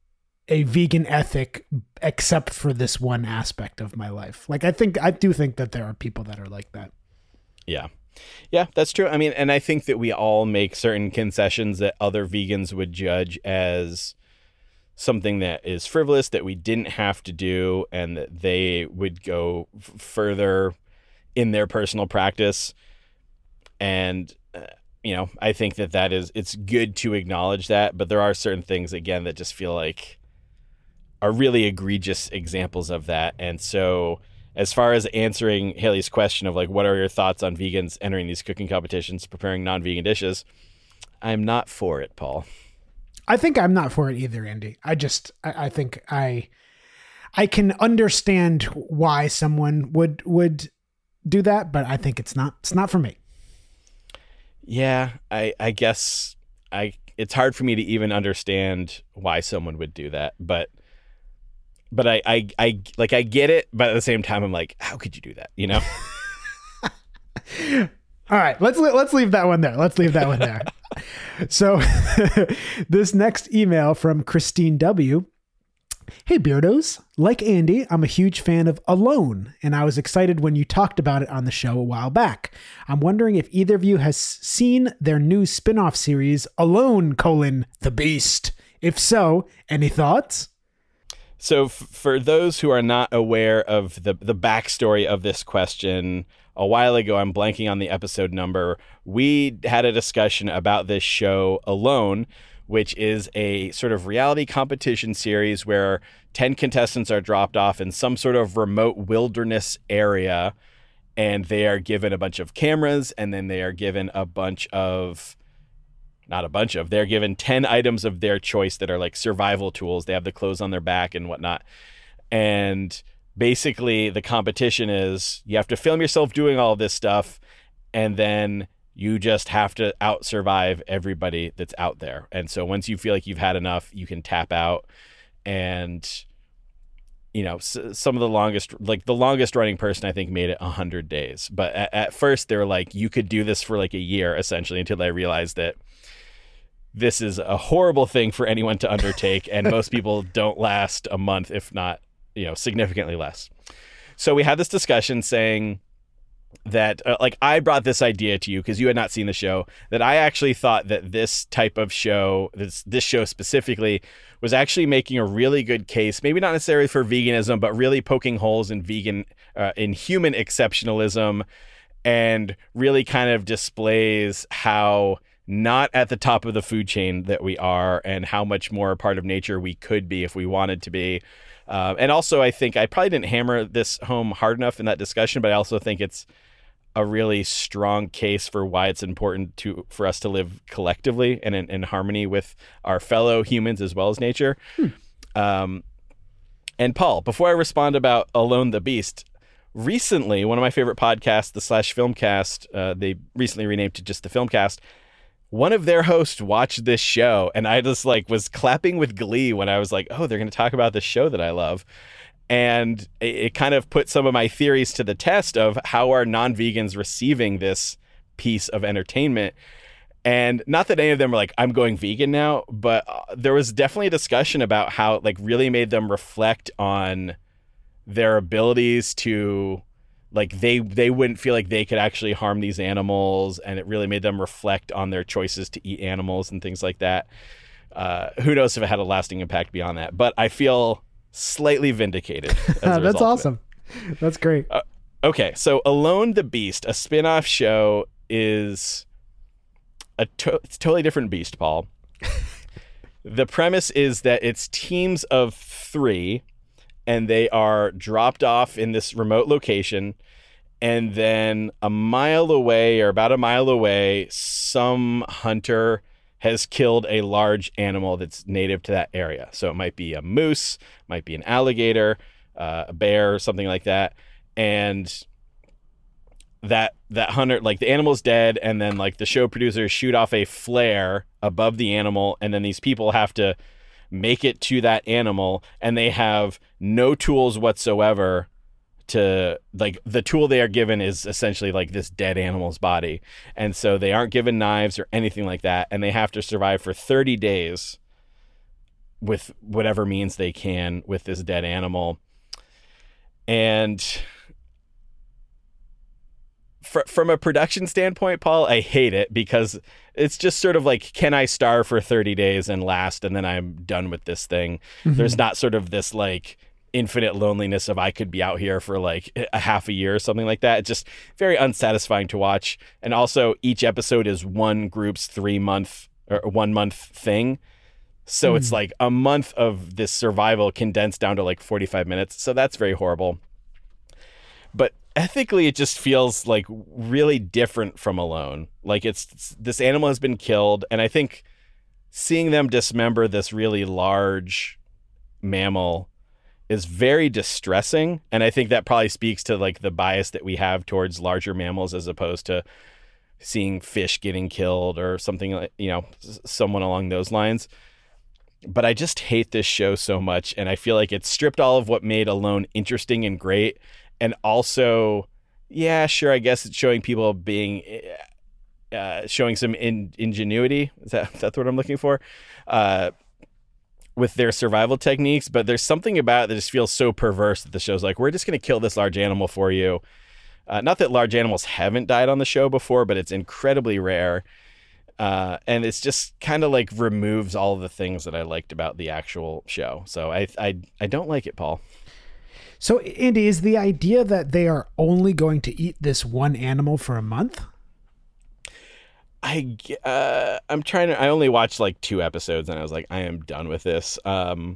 a vegan ethic, except for this one aspect of my life. Like, I do think that there are people that are like that. Yeah. Yeah, that's true. I mean, and I think that we all make certain concessions that other vegans would judge as something that is frivolous that we didn't have to do, and that they would go further in their personal practice. And I think that it's good to acknowledge that, but there are certain things, again, that just feel like are really egregious examples of that. And so as far as answering Haley's question of like, what are your thoughts on vegans entering these cooking competitions, preparing non-vegan dishes, I'm not for it, Paul. I think I'm not for it either, Andy. I think I can understand why someone would do that, but I think it's not for me. Yeah, I guess it's hard for me to even understand why someone would do that, but I get it, but at the same time I'm like, how could you do that, All right, let's leave that one there. So this next email from Christine W. Hey Beardos, like Andy, I'm a huge fan of Alone, and I was excited when you talked about it on the show a while back. I'm wondering if either of you has seen their new spin-off series, Alone: The Beast. If so, any thoughts? So for those who are not aware of the backstory of this question, a while ago, I'm blanking on the episode number, we had a discussion about this show Alone, which is a sort of reality competition series where 10 contestants are dropped off in some sort of remote wilderness area, and they are given a bunch of cameras, and then they are given they're given 10 items of their choice that are like survival tools. They have the clothes on their back and whatnot. And basically the competition is you have to film yourself doing all this stuff, and then you just have to out survive everybody that's out there. And so once you feel like you've had enough, you can tap out. And some of the longest running person I think made it 100 days. But at first they were like, you could do this for like a year essentially, until I realized that this is a horrible thing for anyone to undertake. And most people don't last a month, if not, significantly less. So we had this discussion saying that I brought this idea to you because you had not seen the show, that I actually thought that this type of show, this show specifically, was actually making a really good case, maybe not necessarily for veganism, but really poking holes in in human exceptionalism, and really kind of displays how not at the top of the food chain that we are, and how much more a part of nature we could be if we wanted to be. And also, I think I probably didn't hammer this home hard enough in that discussion, but I also think it's a really strong case for why it's important for us to live collectively and in harmony with our fellow humans as well as nature. And Paul, before I respond about Alone the Beast, recently, one of my favorite podcasts, the /Filmcast, they recently renamed to just the Filmcast, one of their hosts watched this show, and I just was clapping with glee when I was like, oh, they're going to talk about this show that I love. And it kind of put some of my theories to the test of how are non-vegans receiving this piece of entertainment. And not that any of them were like, I'm going vegan now, but there was definitely a discussion about how it really made them reflect on their abilities to, they wouldn't feel like they could actually harm these animals, and it really made them reflect on their choices to eat animals and things like that. Who knows if it had a lasting impact beyond that, but I feel slightly vindicated. That's awesome. That's great. Okay, so Alone the Beast, a spin-off show, is it's a totally different beast, Paul. The premise is that it's teams of 3, and they are dropped off in this remote location, and then about a mile away, some hunter has killed a large animal that's native to that area. So it might be a moose, might be an alligator, a bear, something like that. And that hunter, the animal's dead, and then the show producers shoot off a flare above the animal, and then these people have to make it to that animal, and they have no tools whatsoever to the tool they are given is essentially this dead animal's body. And so they aren't given knives or anything like that, and they have to survive for 30 days with whatever means they can with this dead animal. And from a production standpoint, Paul, I hate it because it's just sort of like, can I star for 30 days and last, and then I'm done with this thing? There's not sort of this like infinite loneliness of I could be out here for like a half a year or something like that. It's just very unsatisfying to watch. And also each episode is one group's 3 month or 1 month thing. So it's like a month of this survival condensed down to like 45 minutes. So that's very horrible. But ethically, it just feels like really different from Alone. Like it's this animal has been killed. And I think seeing them dismember this really large mammal is very distressing. And I think that probably speaks to like the bias that we have towards larger mammals as opposed to seeing fish getting killed or something like, you know, someone along those lines. But I just hate this show so much. And I feel like it stripped all of what made Alone interesting and great. And also, yeah, sure, I guess it's showing people being, showing some ingenuity. Is that the word I'm looking for? With their survival techniques. But there's something about it that just feels so perverse that the show's like, we're just going to kill this large animal for you. Not that large animals haven't died on the show before, but it's incredibly rare. And it's just kind of like removes all of the things that I liked about the actual show. So I don't like it, Paul. So, Andy, is the idea that they are only going to eat this one animal for a month? I'm trying to. I only watched like 2 episodes, and I was like, I am done with this. The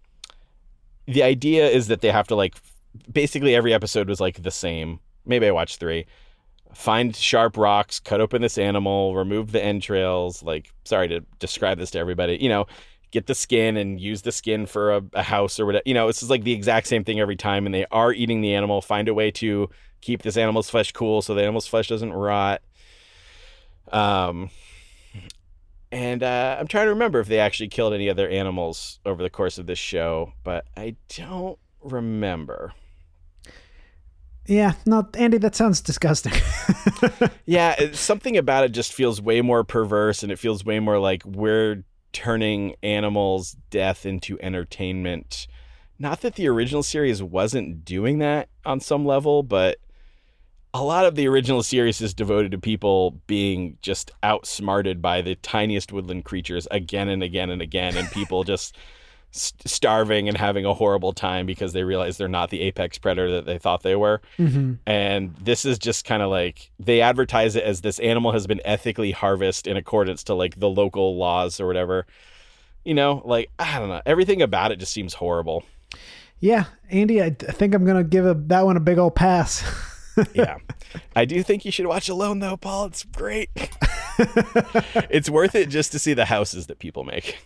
idea is that they have to like, basically every episode was like the same. Maybe I watched 3. Find sharp rocks, cut open this animal, remove the entrails. Like, sorry to describe this to everybody. You know, get the skin and use the skin for a house or whatever. You know, it's just like the exact same thing every time. And they are eating the animal. Find a way to keep this animal's flesh cool so the animal's flesh doesn't rot. I'm trying to remember if they actually killed any other animals over the course of this show, but I don't remember. Yeah, no, Andy, that sounds disgusting. Yeah, something about it just feels way more perverse, and it feels way more like we're turning animals' death into entertainment. Not that the original series wasn't doing that on some level, but a lot of the original series is devoted to people being just outsmarted by the tiniest woodland creatures again and again and again, and people just starving and having a horrible time because they realize they're not the apex predator that they thought they were. And this is just kind of like, they advertise it as this animal has been ethically harvested in accordance to like the local laws or whatever. You know, like, I don't know. Everything about it just seems horrible. Yeah, Andy, I think I'm going to give that one a big old pass. Yeah. I do think you should watch Alone, though, Paul. It's great. It's worth it just to see the houses that people make.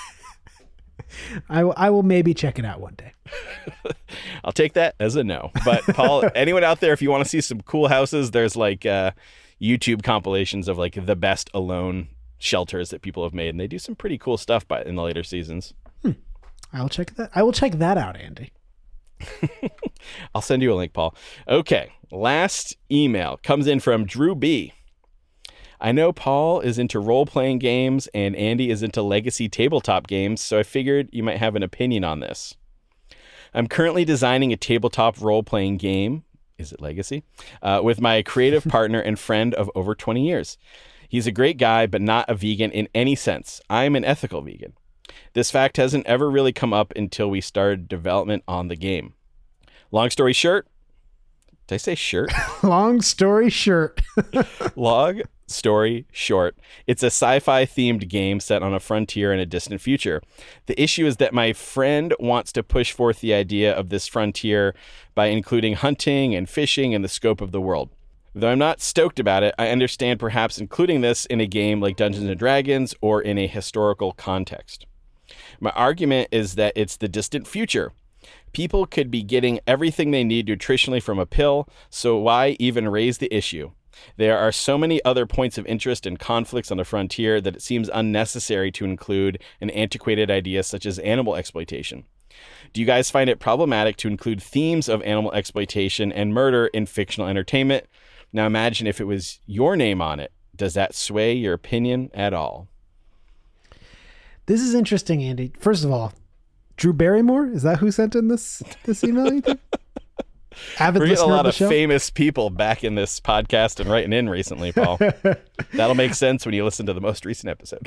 I will maybe check it out one day. I'll take that as a no. But Paul, anyone out there, if you want to see some cool houses, there's like YouTube compilations of like the best Alone shelters that people have made, and they do some pretty cool stuff in the later seasons. I will check that out, Andy. I'll send you a link, Paul. Okay, last email comes in from Drew B. I know Paul is into role-playing games and Andy is into legacy tabletop games, so I figured you might have an opinion on this. I'm currently designing a tabletop role-playing game, is it Legacy, with my creative partner and friend of over 20 years. He's a great guy, but not a vegan in any sense. I'm an ethical vegan. This fact hasn't ever really come up until we started development on the game. Long story short, did I say shirt? Long story short. Long story short, it's a sci-fi themed game set on a frontier in a distant future. The issue is that my friend wants to push forth the idea of this frontier by including hunting and fishing in the scope of the world. Though I'm not stoked about it, I understand perhaps including this in a game like Dungeons & Dragons or in a historical context. My argument is that it's the distant future. People could be getting everything they need nutritionally from a pill, so why even raise the issue? There are so many other points of interest and conflicts on the frontier that it seems unnecessary to include an antiquated idea such as animal exploitation. Do you guys find it problematic to include themes of animal exploitation and murder in fictional entertainment? Now imagine if it was your name on it. Does that sway your opinion at all? This is interesting, Andy. First of all, Drew Barrymore? Is that who sent in this email? You think? Avid We're getting a listener lot of the of show. famous people back in this podcast and writing in recently, Paul. That'll make sense when you listen to the most recent episode.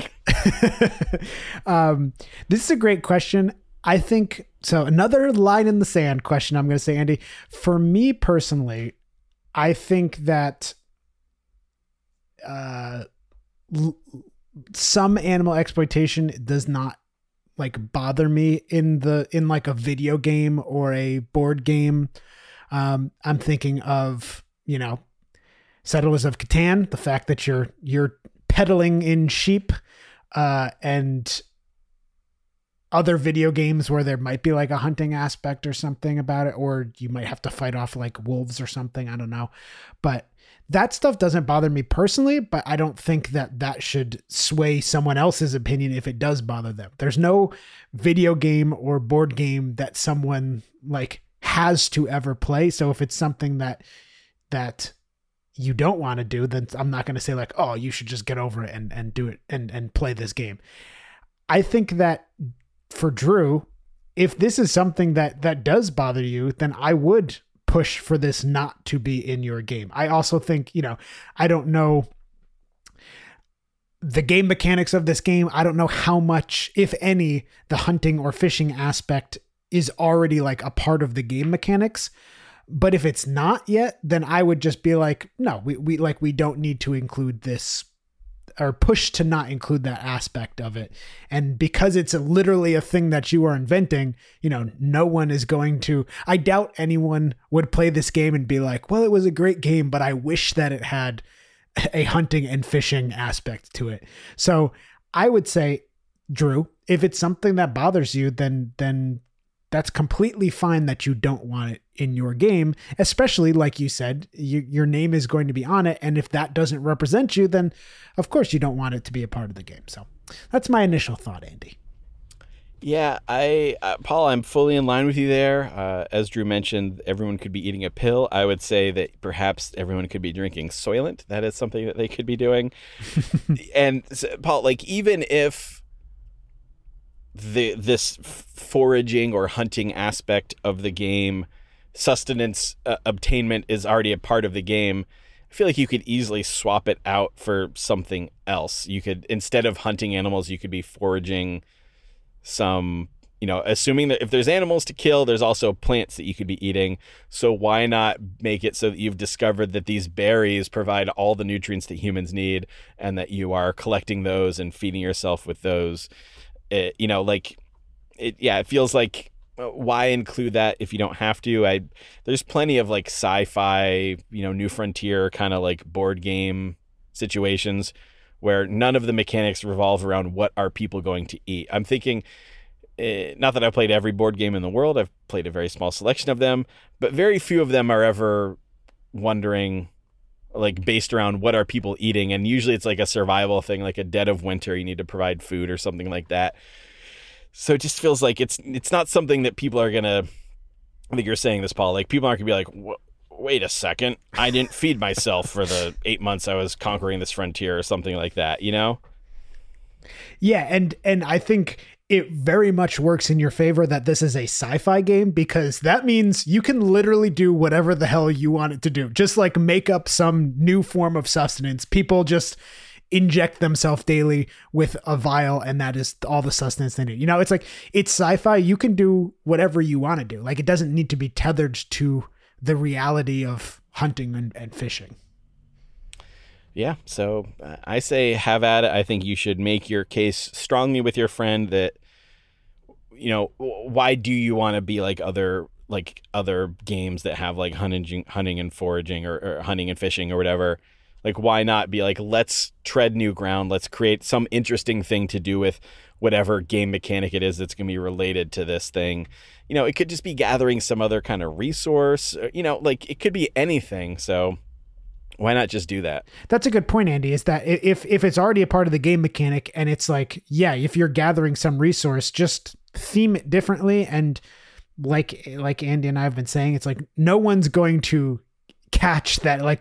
This is a great question. I think so. Another line in the sand question. I'm going to say, Andy, for me personally, I think that some animal exploitation does not like bother me in like a video game or a board game. I'm thinking of, Settlers of Catan, the fact that you're peddling in sheep, and other video games where there might be like a hunting aspect or something about it, or you might have to fight off like wolves or something. I don't know, but that stuff doesn't bother me personally, but I don't think that should sway someone else's opinion if it does bother them. There's no video game or board game that someone like has to ever play. So if it's something that you don't want to do, then I'm not going to say like, oh, you should just get over it and do it and play this game. I think that for Drew, if this is something that does bother you, then I would push for this not to be in your game. I also think, I don't know the game mechanics of this game. I don't know how much, if any, the hunting or fishing aspect is already like a part of the game mechanics. But if it's not yet, then I would just be like, no, we don't need to include this, or push to not include that aspect of it. And because it's literally a thing that you are inventing, no one is going to, I doubt anyone would play this game and be like, well, it was a great game, but I wish that it had a hunting and fishing aspect to it. So I would say, Drew, if it's something that bothers you, then that's completely fine that you don't want it in your game, especially like you said, your name is going to be on it. And if that doesn't represent you, then of course you don't want it to be a part of the game. So that's my initial thought, Andy. Yeah, Paul, I'm fully in line with you there. As Drew mentioned, everyone could be eating a pill. I would say that perhaps everyone could be drinking Soylent. That is something that they could be doing. And Paul, like, even if this foraging or hunting aspect of the game, sustenance obtainment is already a part of the game, I feel like you could easily swap it out for something else. You could, instead of hunting animals, you could be foraging some, assuming that if there's animals to kill, there's also plants that you could be eating. So why not make it so that you've discovered that these berries provide all the nutrients that humans need, and that you are collecting those and feeding yourself with those? It feels like, why include that if you don't have to? There's plenty of like sci-fi, New Frontier kind of like board game situations where none of the mechanics revolve around what are people going to eat. I'm thinking, not that I've played every board game in the world, I've played a very small selection of them, but very few of them are ever wondering, like, based around what are people eating. And usually it's like a survival thing, like a dead of winter, you need to provide food or something like that. So it just feels like it's not something that people are gonna, I think you're saying this, Paul, like people aren't gonna be like, wait a second, I didn't feed myself for the 8 months I was conquering this frontier or something like that, Yeah, and I think it very much works in your favor that this is a sci-fi game, because that means you can literally do whatever the hell you want it to do. Just like make up some new form of sustenance. People just inject themselves daily with a vial, and that is all the sustenance they need. It's like, it's sci-fi. You can do whatever you want to do. Like, it doesn't need to be tethered to the reality of hunting and fishing. Yeah, so I say have at it. I think you should make your case strongly with your friend that, why do you want to be like other games that have like hunting and foraging or hunting and fishing or whatever? Like, why not be like, let's tread new ground. Let's create some interesting thing to do with whatever game mechanic it is that's going to be related to this thing. It could just be gathering some other kind of resource, like it could be anything. So why not just do that? That's a good point, Andy, is that if it's already a part of the game mechanic, and it's like, yeah, if you're gathering some resource, just theme it differently. And like Andy and I have been saying, it's like, no one's going to catch that, like,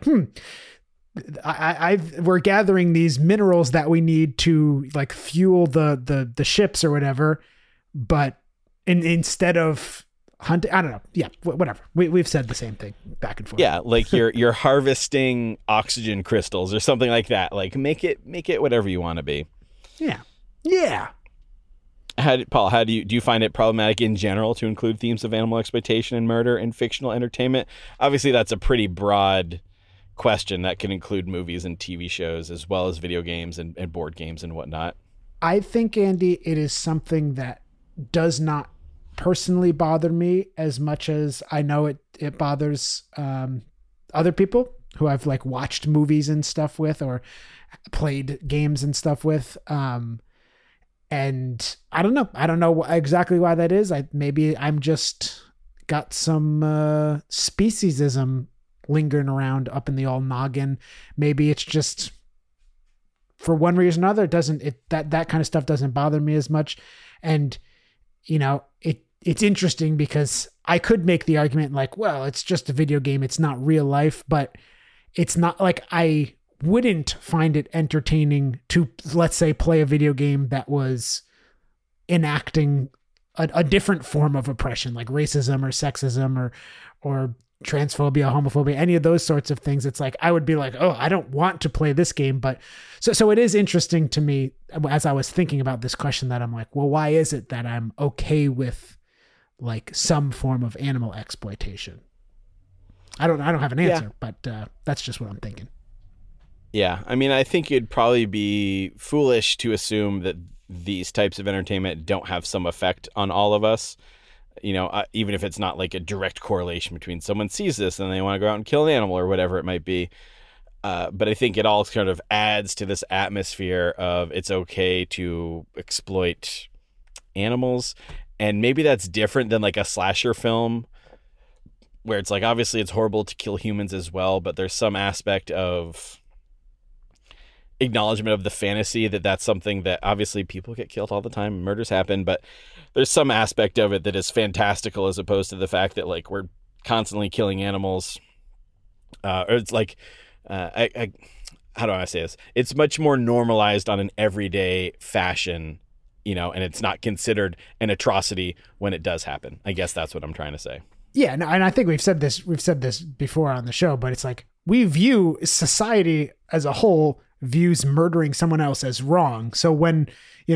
we're gathering these minerals that we need to like fuel the ships or whatever, but instead of hunting. I don't know. Yeah, whatever. We've said the same thing back and forth. Yeah, like you're harvesting oxygen crystals or something like that. Like make it whatever you want to be. Yeah. Yeah. Paul, how do you find it problematic in general to include themes of animal exploitation and murder in fictional entertainment? Obviously, that's a pretty broad question that can include movies and TV shows as well as video games and board games and whatnot. I think, Andy, it is something that does not personally bother me as much as I know it bothers other people who I've like watched movies and stuff with or played games and stuff with. And I don't know exactly why that is. Maybe I'm just got some speciesism lingering around up in the old noggin. Maybe it's just for one reason or another, that kind of stuff doesn't bother me as much. And it's interesting because I could make the argument like, well, it's just a video game, it's not real life, but it's not like I wouldn't find it entertaining to, let's say, play a video game that was enacting a different form of oppression, like racism or sexism or transphobia, homophobia, any of those sorts of things. It's like, I would be like, oh, I don't want to play this game. But so it is interesting to me as I was thinking about this question that I'm like, well, why is it that I'm okay with like some form of animal exploitation? I don't have an answer, but that's just what I'm thinking. Yeah, I mean, I think it'd probably be foolish to assume that these types of entertainment don't have some effect on all of us. Even if it's not like a direct correlation between someone sees this and they want to go out and kill an animal or whatever it might be. But I think it all kind of adds to this atmosphere of it's okay to exploit animals. And maybe that's different than like a slasher film where it's like, obviously it's horrible to kill humans as well, but there's some aspect of acknowledgement of the fantasy that's something that obviously people get killed all the time, murders happen, but there's some aspect of it that is fantastical as opposed to the fact that like we're constantly killing animals. Or it's like, how do I say this? It's much more normalized on an everyday fashion, and it's not considered an atrocity when it does happen. I guess that's what I'm trying to say. Yeah, no, and I think we've said this before on the show, but it's like we view society as a whole views murdering someone else as wrong. So when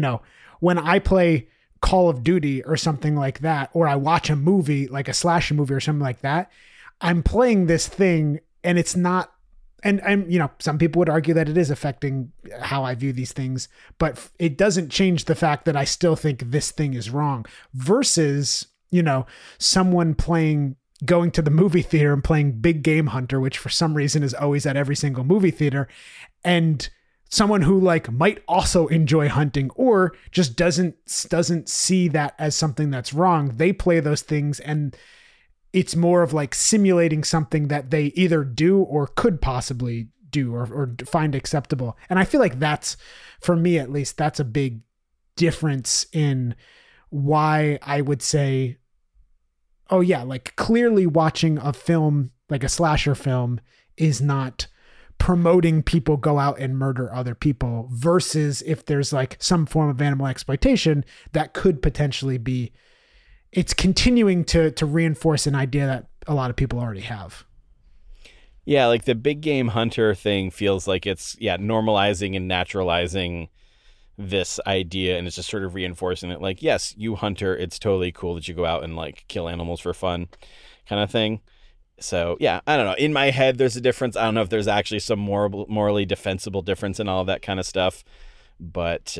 I play Call of Duty or something like that, or I watch a movie like a slasher movie or something like that, I'm playing this thing and it's not, and some people would argue that it is affecting how I view these things, but it doesn't change the fact that I still think this thing is wrong versus, someone going to the movie theater and playing Big Game Hunter, which for some reason is always at every single movie theater, and someone who like might also enjoy hunting or just doesn't see that as something that's wrong. They play those things and it's more of like simulating something that they either do or could possibly do or find acceptable. And I feel like that's, for me at least, that's a big difference in why I would say, oh yeah, like clearly watching a film, like a slasher film, is not promoting people go out and murder other people versus if there's like some form of animal exploitation that could potentially be, it's continuing to reinforce an idea that a lot of people already have. Yeah, like the Big Game Hunter thing feels like it's normalizing and naturalizing this idea, and it's just sort of reinforcing it. Like, yes, you hunter, it's totally cool that you go out and like kill animals for fun, kind of thing. So yeah, I don't know. In my head, there's a difference. I don't know if there's actually some morally defensible difference in all of that kind of stuff. But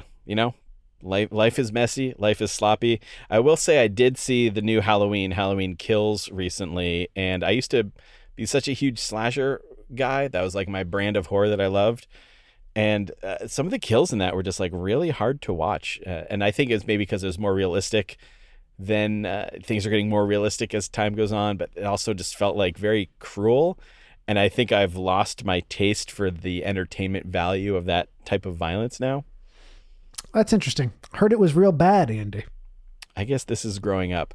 life is messy. Life is sloppy. I will say I did see the new Halloween Kills recently, and I used to be such a huge slasher guy. That was like my brand of horror that I loved. And some of the kills in that were just like really hard to watch. And I think it's maybe because it was more realistic. Then things are getting more realistic as time goes on, but it also just felt like very cruel. And I think I've lost my taste for the entertainment value of that type of violence now. That's interesting. Heard it was real bad, Andy. I guess this is growing up.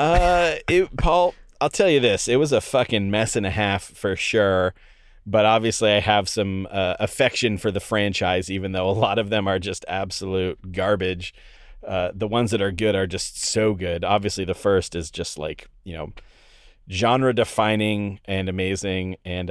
Paul, I'll tell you this. It was a fucking mess and a half for sure. But obviously I have some affection for the franchise, even though a lot of them are just absolute garbage. the ones that are good are just so good. Obviously, the first is just like, genre defining and amazing. And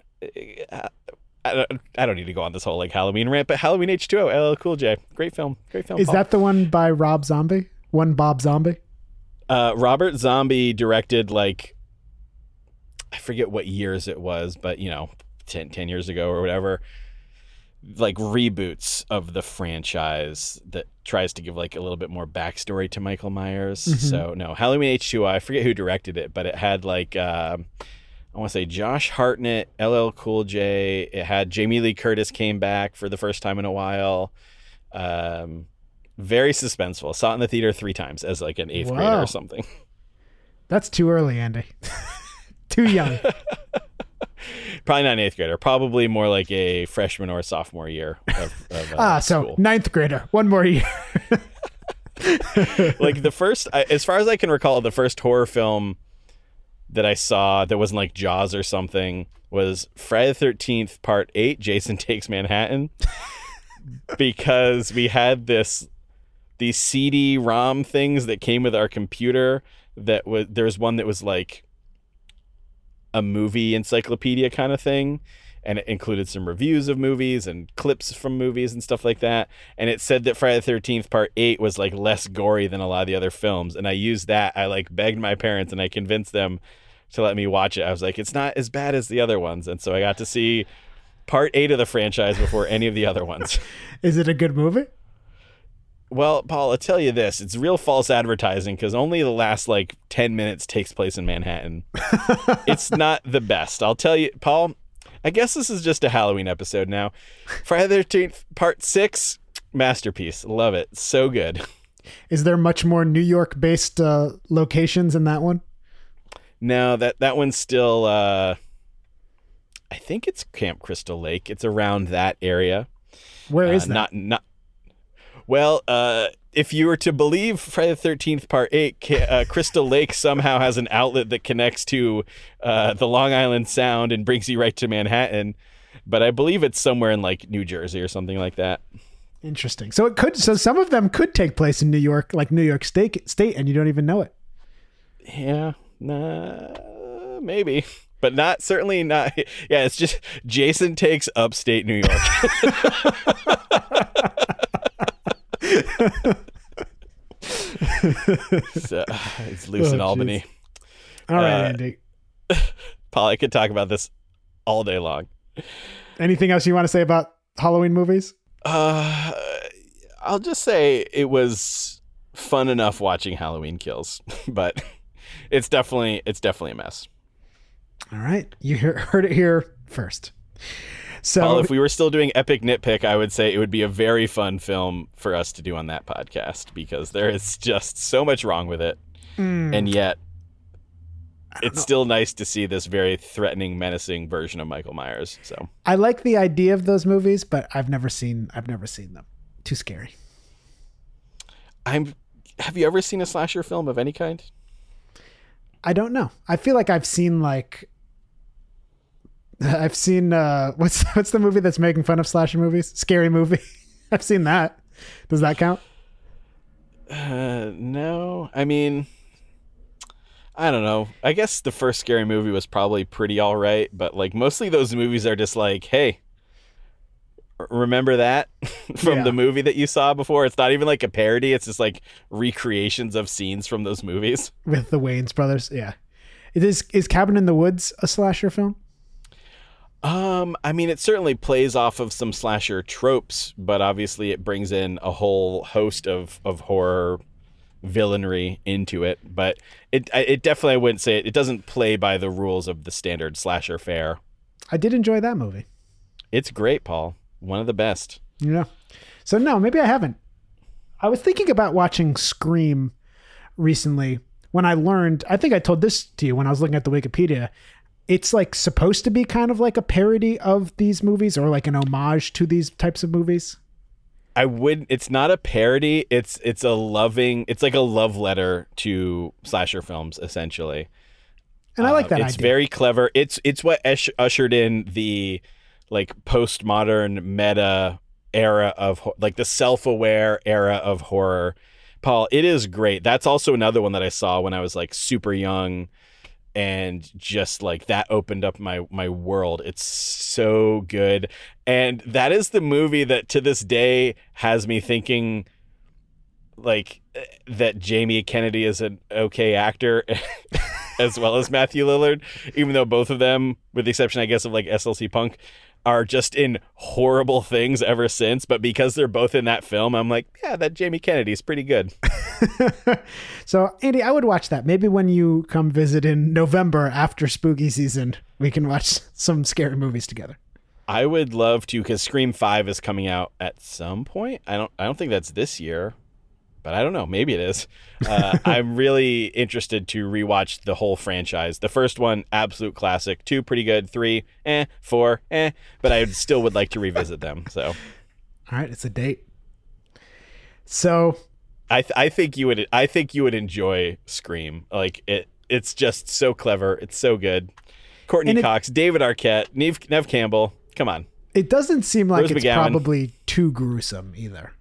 I don't need to go on this whole like Halloween rant, but Halloween H2O, LL Cool J, great film. Is Paul. that the one by Rob Zombie? One Bob Zombie? Robert Zombie directed, like, I forget what years it was, but 10 years ago or whatever, like reboots of the franchise that tries to give like a little bit more backstory to Michael Myers. Mm-hmm. So no, Halloween H2O, I forget who directed it, but it had like I want to say Josh Hartnett, LL Cool J. It had Jamie Lee Curtis came back for the first time in a while. Very suspenseful. Saw it in the theater 3 times as like an 8th grader Wow. or something. That's too early, Andy. Too young. Probably not an 8th grader. Probably more like a freshman or sophomore year of So school. 9th grader. One more year. Like the first, as far as I can recall, the first horror film that I saw that wasn't like Jaws or something was Friday the 13th Part 8, Jason Takes Manhattan, because we had these CD-ROM things that came with our computer there was one that was like a movie encyclopedia kind of thing, and it included some reviews of movies and clips from movies and stuff like that, and it said that Friday the 13th Part 8 was like less gory than a lot of the other films, and I used that. I like begged my parents and I convinced them to let me watch it. I was like, it's not as bad as the other ones, and so I got to see Part 8 of the franchise before any of the other ones. Is it a good movie? Well, Paul, I'll tell you this. It's real false advertising because only the last like 10 minutes takes place in Manhattan. It's not the best. I'll tell you, Paul, I guess this is just a Halloween episode now. Friday the 13th, Part 6, masterpiece. Love it. So good. Is there much more New York-based locations in that one? No, that one's still, I think it's Camp Crystal Lake. It's around that area. Where is that? Not. Well, if you were to believe Friday the 13th Part 8, Crystal Lake somehow has an outlet that connects to the Long Island Sound and brings you right to Manhattan. But I believe it's somewhere in like New Jersey or something like that. Interesting. So some of them could take place in New York, like New York State, and you don't even know it. Yeah, maybe. But certainly not. Yeah, it's just Jason Takes Upstate New York. So, it's loose in Oh, Albany. All right, Andy. Paul, I could talk about this all day long. Anything else you want to say about Halloween movies? I'll just say it was fun enough watching Halloween Kills, but it's definitely a mess. All right. You heard it here first. So Paul, if we were still doing Epic Nitpick, I would say it would be a very fun film for us to do on that podcast because there is just so much wrong with it. And yet it's still nice to see this very threatening, menacing version of Michael Myers. So I like the idea of those movies, but I've never seen them. Too scary. have you ever seen a slasher film of any kind? I don't know. I feel like I've seen what's the movie that's making fun of slasher movies? Scary Movie. I've seen that. Does that count? No. I mean, I don't know. I guess the first Scary Movie was probably pretty all right, but like mostly those movies are just like, hey, remember that from the movie that you saw before? It's not even like a parody. It's just like recreations of scenes from those movies. With the Wayans brothers. Yeah. Is Cabin in the Woods a slasher film? I mean, it certainly plays off of some slasher tropes, but obviously it brings in a whole host of horror villainry into it. But it definitely, I wouldn't say it doesn't play by the rules of the standard slasher fare. I did enjoy that movie. It's great, Paul. One of the best. Yeah. So no, maybe I haven't. I was thinking about watching Scream recently when I learned, I think I told this to you when I was looking at the Wikipedia, it's like supposed to be kind of like a parody of these movies or like an homage to these types of movies. It's not a parody. It's like a love letter to slasher films, essentially. And I like that It's idea. very clever. It's what ushered in the like postmodern meta era of like the self-aware era of horror. Paul, it is great. That's also another one that I saw when I was like super young, and just like that opened up my world. It's so good. And that is the movie that to this day has me thinking like that Jamie Kennedy is an okay actor as well as Matthew Lillard, even though both of them, with the exception, I guess, of like SLC Punk, are just in horrible things ever since. But because they're both in that film, I'm like, yeah, that Jamie Kennedy is pretty good. So, Andy, I would watch that. Maybe when you come visit in November after spooky season, we can watch some scary movies together. I would love to, because Scream 5 is coming out at some point. I don't think that's this year, but I don't know. Maybe it is. I'm really interested to rewatch the whole franchise. The first one, absolute classic. 2, pretty good. 3, 4, but I still would like to revisit them. So, all right, it's a date. So, I think you would enjoy Scream. Like it's just so clever. It's so good. Courtney Cox, David Arquette, Neve Campbell. Come on. It doesn't seem like Rose it's McGowan. probably too gruesome either.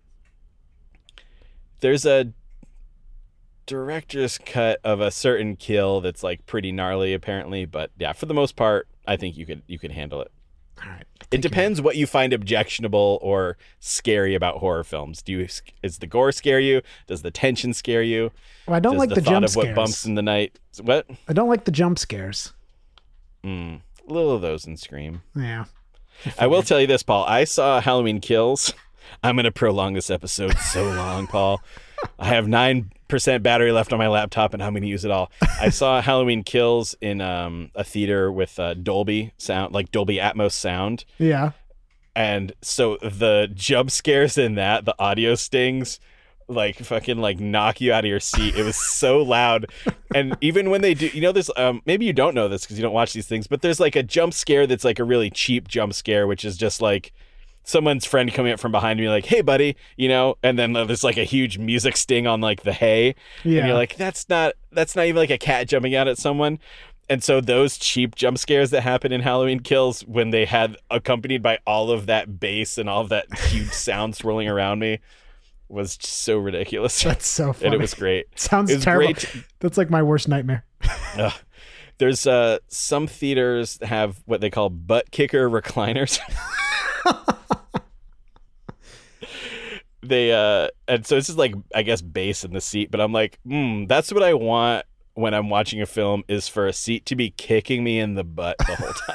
There's a director's cut of a certain kill that's like pretty gnarly apparently, but yeah, for the most part, I think you could handle it. All right. It depends what you find objectionable or scary about horror films. Is the gore scare you? Does the tension scare you? Well, I don't like the thought jump of what scares. bumps in the night. What? I don't like the jump scares. A little of those in Scream. Yeah. I will tell you this, Paul. I saw Halloween Kills. I'm going to prolong this episode so long, Paul. I have 9% battery left on my laptop, and I'm going to use it all. I saw Halloween Kills in a theater with Dolby sound, like Dolby Atmos sound. Yeah. And so the jump scares in that, the audio stings, like fucking like knock you out of your seat. It was so loud. And even when they do, there's maybe you don't know this because you don't watch these things, but there's like a jump scare that's like a really cheap jump scare, which is just like someone's friend coming up from behind me like, hey buddy, and then there's like a huge music sting on like the hay. Yeah. And you're like, that's not even like a cat jumping out at someone. And so those cheap jump scares that happen in Halloween Kills, when they had accompanied by all of that bass and all of that huge sound swirling around me, was just so ridiculous. That's so funny. And it was great. Sounds It was terrible. great. That's like my worst nightmare. There's some theaters that have what they call butt kicker recliners. They and so this is like, I guess, bass in the seat, but I'm like, that's what I want when I'm watching a film, is for a seat to be kicking me in the butt the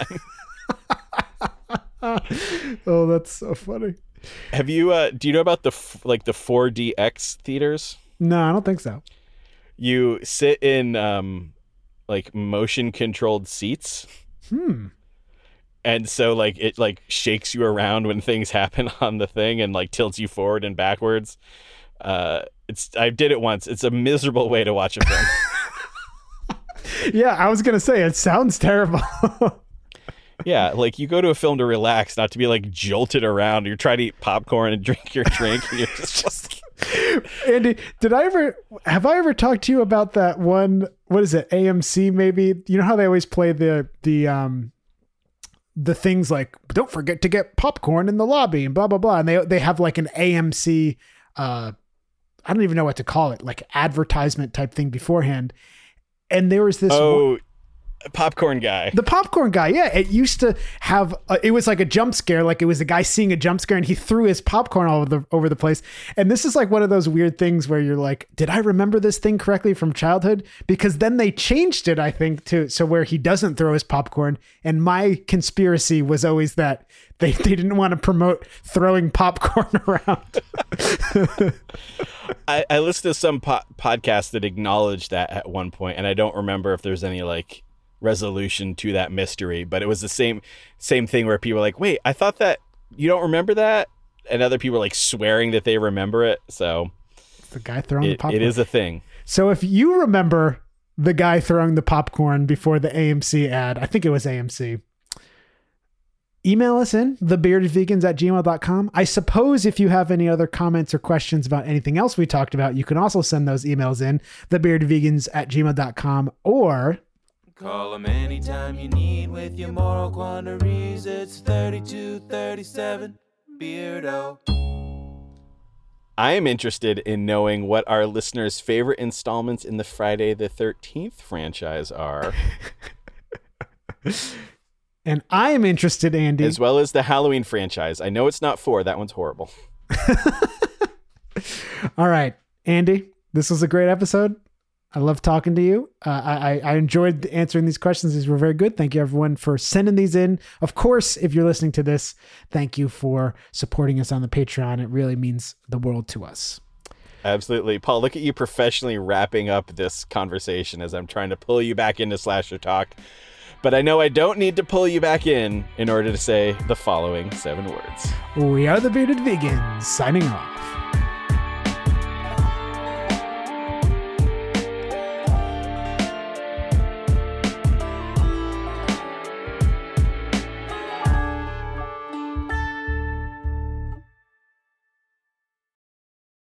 whole time. Oh, that's so funny. Have you do you know about the 4DX theaters? No, I don't think so. You sit in like motion controlled seats. And so like it like shakes you around when things happen on the thing and like tilts you forward and backwards. I did it once. It's a miserable way to watch a film. Yeah, I was going to say, it sounds terrible. Yeah, like you go to a film to relax, not to be like jolted around. You're trying to eat popcorn and drink your drink, and you're just Andy, have I ever talked to you about that one? What is it? AMC maybe? You know how they always play the things like, don't forget to get popcorn in the lobby and blah, blah, blah. And they have like an AMC, I don't even know what to call it, like advertisement type thing beforehand. And there was this popcorn guy. The popcorn guy, yeah. It used to have, it was like a jump scare, like it was a guy seeing a jump scare and he threw his popcorn all over the place. And this is like one of those weird things where you're like, did I remember this thing correctly from childhood? Because then they changed it, I think, so where he doesn't throw his popcorn. And my conspiracy was always that they didn't want to promote throwing popcorn around. I listened to some podcast that acknowledged that at one point, and I don't remember if there's any like resolution to that mystery, but it was the same thing where people were like, wait, I thought that you don't remember that, and other people were like swearing that they remember it. So it's the guy throwing the popcorn. It is a thing. So if you remember the guy throwing the popcorn before the AMC ad, I think it was AMC, email us in thebeardedvegans@gmail.com. I suppose if you have any other comments or questions about anything else we talked about, you can also send those emails in thebeardedvegans@gmail.com, or call them anytime you need with your moral quandaries. It's 3237 Beardo. I am interested in knowing what our listeners' favorite installments in the Friday the 13th franchise are. And I am interested, Andy. As well as the Halloween franchise. I know it's not 4. That one's horrible. All right, Andy, this was a great episode. I love talking to you. I enjoyed answering these questions. These were very good. Thank you, everyone, for sending these in. Of course, if you're listening to this, thank you for supporting us on the Patreon. It really means the world to us. Absolutely. Paul, look at you professionally wrapping up this conversation as I'm trying to pull you back into Slasher Talk. But I know I don't need to pull you back in order to say the following 7 words. We are the Bearded Vegans, signing off.